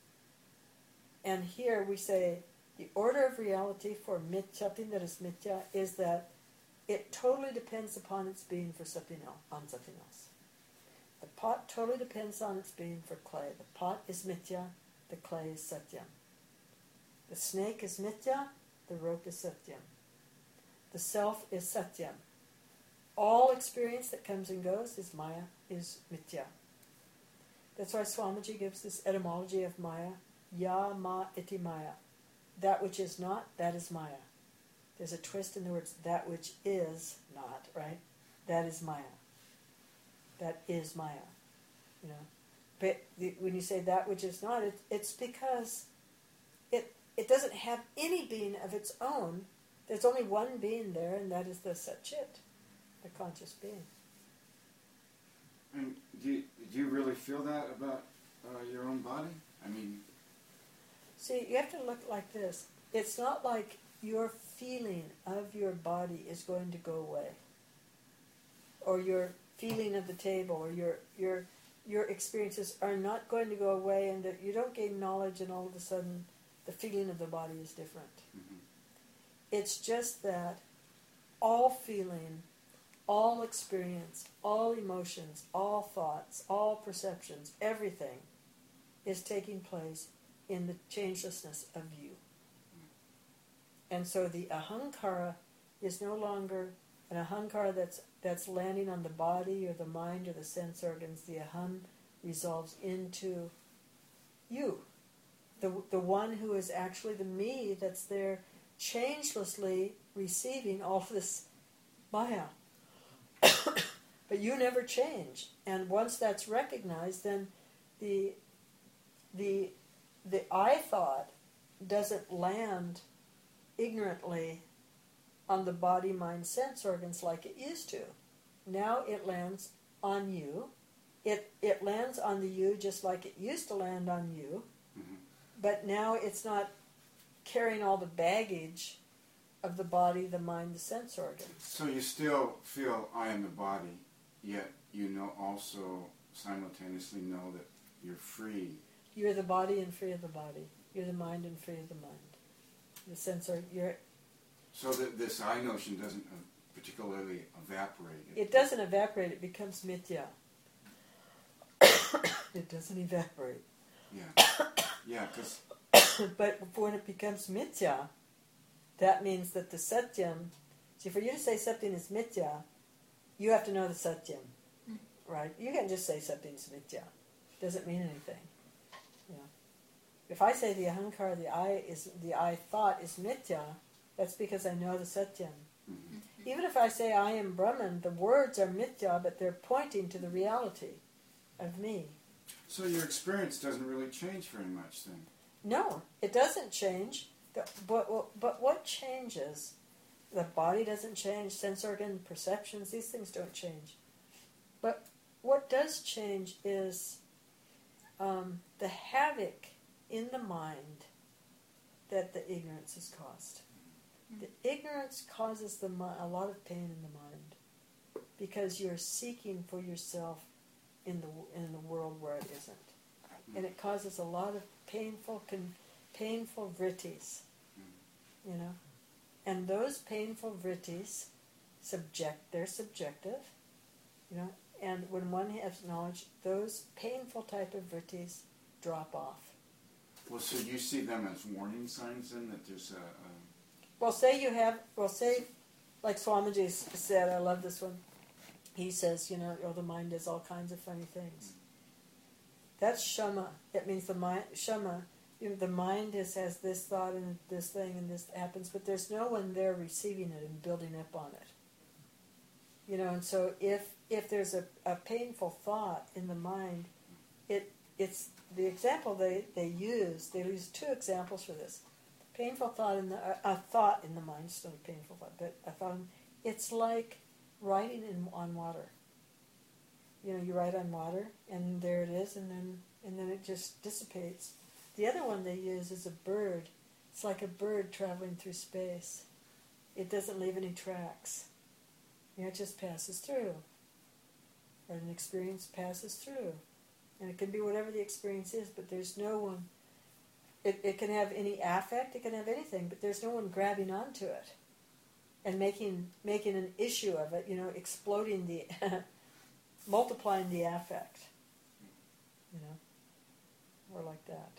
And here we say the order of reality for mithya, something that is mithya, is that it totally depends upon its being for something else, on something else. The pot totally depends on its being for clay. The pot is mithya, the clay is satyam. The snake is mithya, the rope is satyam. The self is satyam. All experience that comes and goes is maya, is mithya. That's why Swamiji gives this etymology of maya, ya ma iti maya. That which is not, that is maya. There's a twist in the words, that which is not, right? That is maya. That is maya. You know, but the, when you say that which is not, it, it's because it it doesn't have any being of its own. There's only one being there, and that is the Satchit, the conscious being. And do you, do you really feel that about uh, your own body? I mean, see, you have to look like this. It's not like your feeling of your body is going to go away, or your feeling of the table, or your your your experiences are not going to go away, and that you don't gain knowledge and all of a sudden the feeling of the body is different. mm-hmm. It's just that all feeling, all experience, all emotions, all thoughts, all perceptions, everything is taking place in the changelessness of you. And so the ahankara is no longer an ahankara that's that's landing on the body or the mind or the sense organs. The aham resolves into you, the the one who is actually the me that's there changelessly receiving all of this maya. But you never change. And once that's recognized, then the the the I thought doesn't land ignorantly on the body, mind, sense organs like it used to. Now it lands on you. It it lands on the you just like it used to land on you. Mm-hmm. But now it's not carrying all the baggage of the body, the mind, the sense organs. So you still feel I am the body, yet you know also simultaneously know that you're free. You're the body and free of the body. You're the mind and free of the mind. The sensor, you're. So that this I notion doesn't uh, particularly evaporate. It doesn't evaporate. It becomes mithya. It doesn't evaporate. Yeah. Yeah, because. But when it becomes mithya, that means that the satyam. See, for you to say something is mithya, you have to know the satyam, mm. right? You can't just say something's mithya. Doesn't mean anything. You know. If I say the ahankara, the I is the I thought is mithya, that's because I know the satyam. Mm-hmm. Even if I say I am Brahman, the words are mithya, but they're pointing to the reality of me. So your experience doesn't really change very much then? No, it doesn't change. But, but what changes? The body doesn't change, sense organ, perceptions, these things don't change. But what does change is um, the havoc in the mind that the ignorance has caused. Mm-hmm. The ignorance causes the mi- a lot of pain in the mind because you're seeking for yourself in the in the world where it isn't. Mm-hmm. And it causes a lot of painful, con- painful vrittis, mm-hmm. you know. And those painful vrittis, subject, they're subjective, you know, and when one has knowledge, those painful type of vrittis drop off. Well, so you see them as warning signs then, that there's a... a... Well, say you have, well, say, like Swamiji said, I love this one, he says, you know, oh, the mind does all kinds of funny things. That's shama. It means the mind, shama, you know, the mind is, has this thought and this thing and this happens, but there's no one there receiving it and building up on it. You know, and so if if there's a, a painful thought in the mind, it it's the example they, they use, they use two examples for this. Painful thought in the, a, a thought in the mind, it's not a painful thought, but a thought, it's like writing in, on water. You know, you write on water, and there it is, and then and then it just dissipates. The other one they use is a bird. It's like a bird traveling through space. It doesn't leave any tracks. You know, it just passes through. Or an experience passes through. And it can be whatever the experience is, but there's no one. It, it can have any affect, it can have anything, but there's no one grabbing onto it and making making an issue of it, you know, exploding the, multiplying the affect. You know, or like that.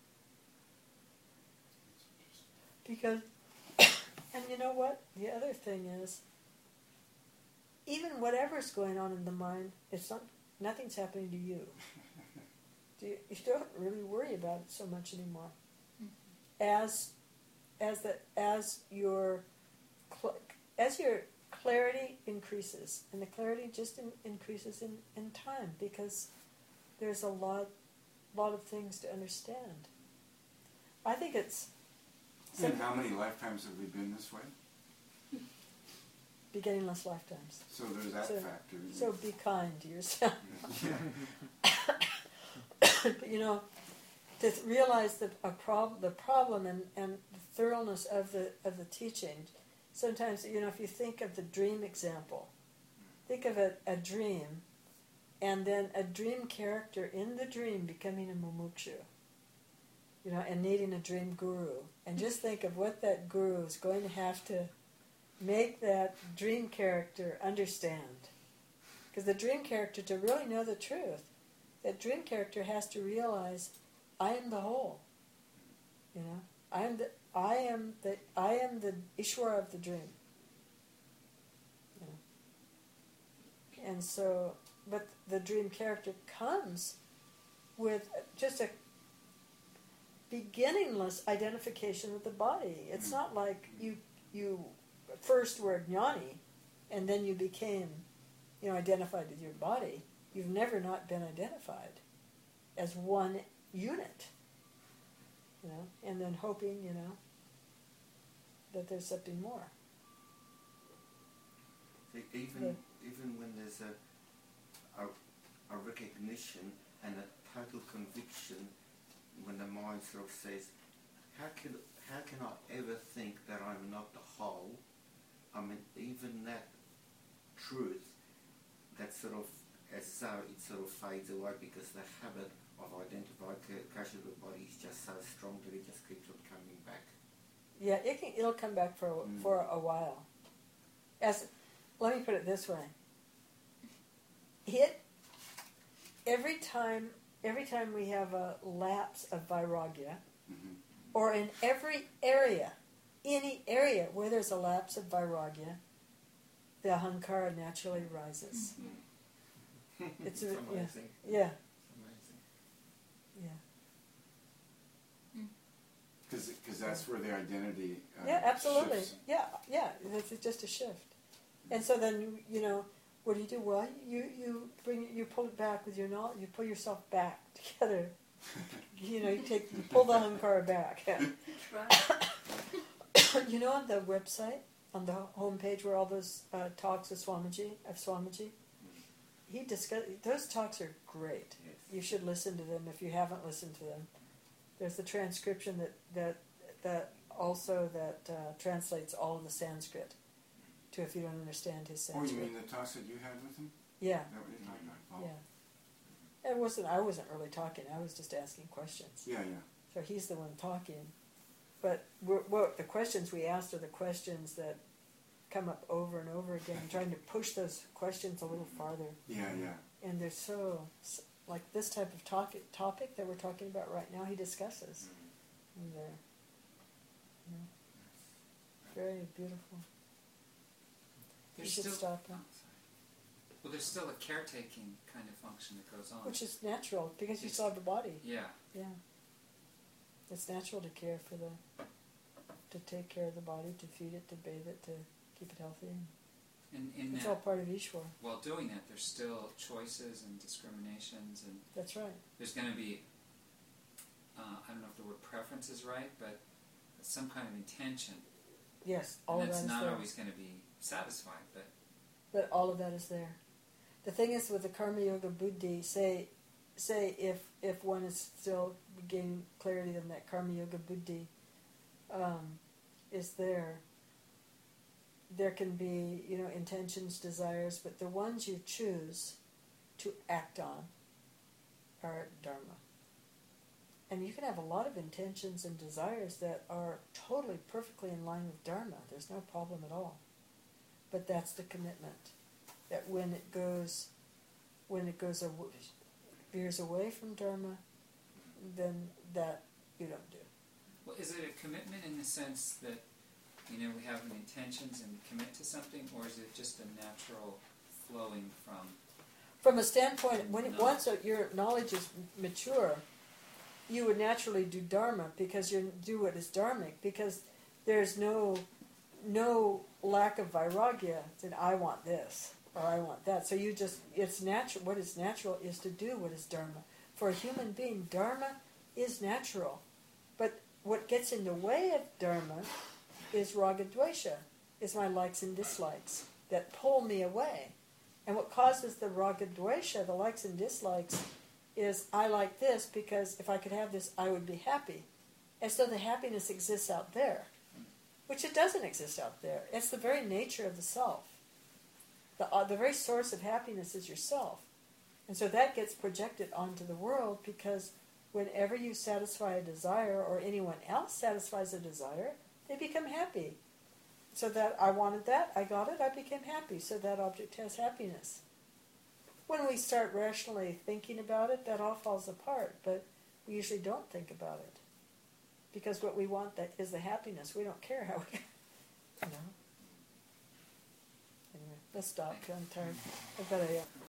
Because, and you know what? The other thing is, even whatever's going on in the mind, it's not, nothing's happening to you. You, you don't really worry about it so much anymore. Mm-hmm. As, as the as your, cl- as your clarity increases, and the clarity just in, increases in, in time because there's a lot, lot of things to understand. I think it's. And how many lifetimes have we been this way? Beginningless lifetimes. So there's that so, factor. So be kind to yourself. Yeah. But, you know, to th- realize the a prob- the problem and, and the thoroughness of the of the teaching. Sometimes, you know, if you think of the dream example, think of a, a dream, and then a dream character in the dream becoming a mumukshu. You know, and needing a dream guru. And just think of what that guru is going to have to make that dream character understand. Because the dream character, to really know the truth, that dream character has to realize, I am the whole. You know, I am the I am the I am the Ishwara of the dream. You know? And so, but the dream character comes with just a beginningless identification with the body. It's not like you you first were jnani and then you became, you know, identified with your body. You've never not been identified as one unit, you know, and then hoping, you know, that there's something more. See, even Yeah. even when there's a, a a recognition and a total conviction, when the mind sort of says, how can how can I ever think that I'm not the whole? I mean, even that truth, that sort of, as so it sort of fades away because the habit I've identified Kashyapa body is just so strong that it just keeps on coming back. Yeah, it can, it'll come back for a, Mm. for a while. As let me put it this way: it every time every time we have a lapse of vairagya, Mm-hmm. or in every area, any area where there's a lapse of vairagya, the ahankara naturally rises. It's a, yeah, amazing. yeah, It's amazing. yeah, Because that's where the identity uh, yeah, absolutely, shifts. yeah, yeah. It's just a shift, and so then you know, what do you do? Well, you you bring you pull it back with your knowledge. You pull yourself back together. You know, you take you pull the ahankara back. Try. You know, on the website, on the homepage where all those uh, talks of Swamiji, of Swamiji, he discuss those talks are great. Yes. You should listen to them if you haven't listened to them. There's the transcription that that that also that uh, translates all of the Sanskrit to if you don't understand his Oh, you Sanskrit. mean the talks that you had with him? Yeah, Is that what you're talking about? Oh. yeah. It wasn't. I wasn't really talking. I was just asking questions. Yeah, yeah. So he's the one talking. But we're, we're, the questions we asked are the questions that come up over and over again, trying to push those questions a little farther. Yeah, yeah. And they're so, like this type of topic, topic that we're talking about right now, he discusses. And they're, you know, very beautiful. There's you should still, stop oh, him. sorry. Well, there's still a caretaking kind of function that goes on. Which is natural, because you It's- still have the body. yeah. Yeah. It's natural to care for the, to take care of the body, to feed it, to bathe it, to keep it healthy. And in It's that, all part of Ishwar. while doing that, there's still choices and discriminations, and That's right. there's going to be, uh, I don't know if the word preference is right, but some kind of intention. Yes, all and of that that's is not there. always going to be satisfied, but But all of that is there. The thing is, with the Karma Yoga Buddhi, say, say if if one is still gaining clarity, then that Karma Yoga Buddhi um, is there. There can be, you know, intentions, desires, but the ones you choose to act on are Dharma. And you can have a lot of intentions and desires that are totally, perfectly in line with Dharma. There's no problem at all. But that's the commitment. That when it goes, when it goes, aw- veers away from Dharma, then that you don't do. well, is it a commitment in the sense that, you know, we have an intentions and commit to something, or is it just a natural flowing from? From a standpoint, when it, No. once your knowledge is mature, you would naturally do Dharma because you do what is dharmic, because there's no no lack of vairagya that I want this or I want that. So you just, it's natural. What is natural is to do what is Dharma. For a human being, Dharma is natural. But what gets in the way of Dharma is ragadvesha, is my likes and dislikes that pull me away. And what causes the ragadvesha, the likes and dislikes, is I like this because if I could have this, I would be happy. As though the happiness exists out there, which it doesn't exist out there. It's the very nature of the self. The, uh, the very source of happiness is yourself. And so that gets projected onto the world because whenever you satisfy a desire or anyone else satisfies a desire, they become happy. So that I wanted that, I got it, I became happy. So that object has happiness. When we start rationally thinking about it, that all falls apart. But we usually don't think about it. Because what we want that is the happiness. We don't care how we, you know. Anyway, let's stop. I'm tired. I've got a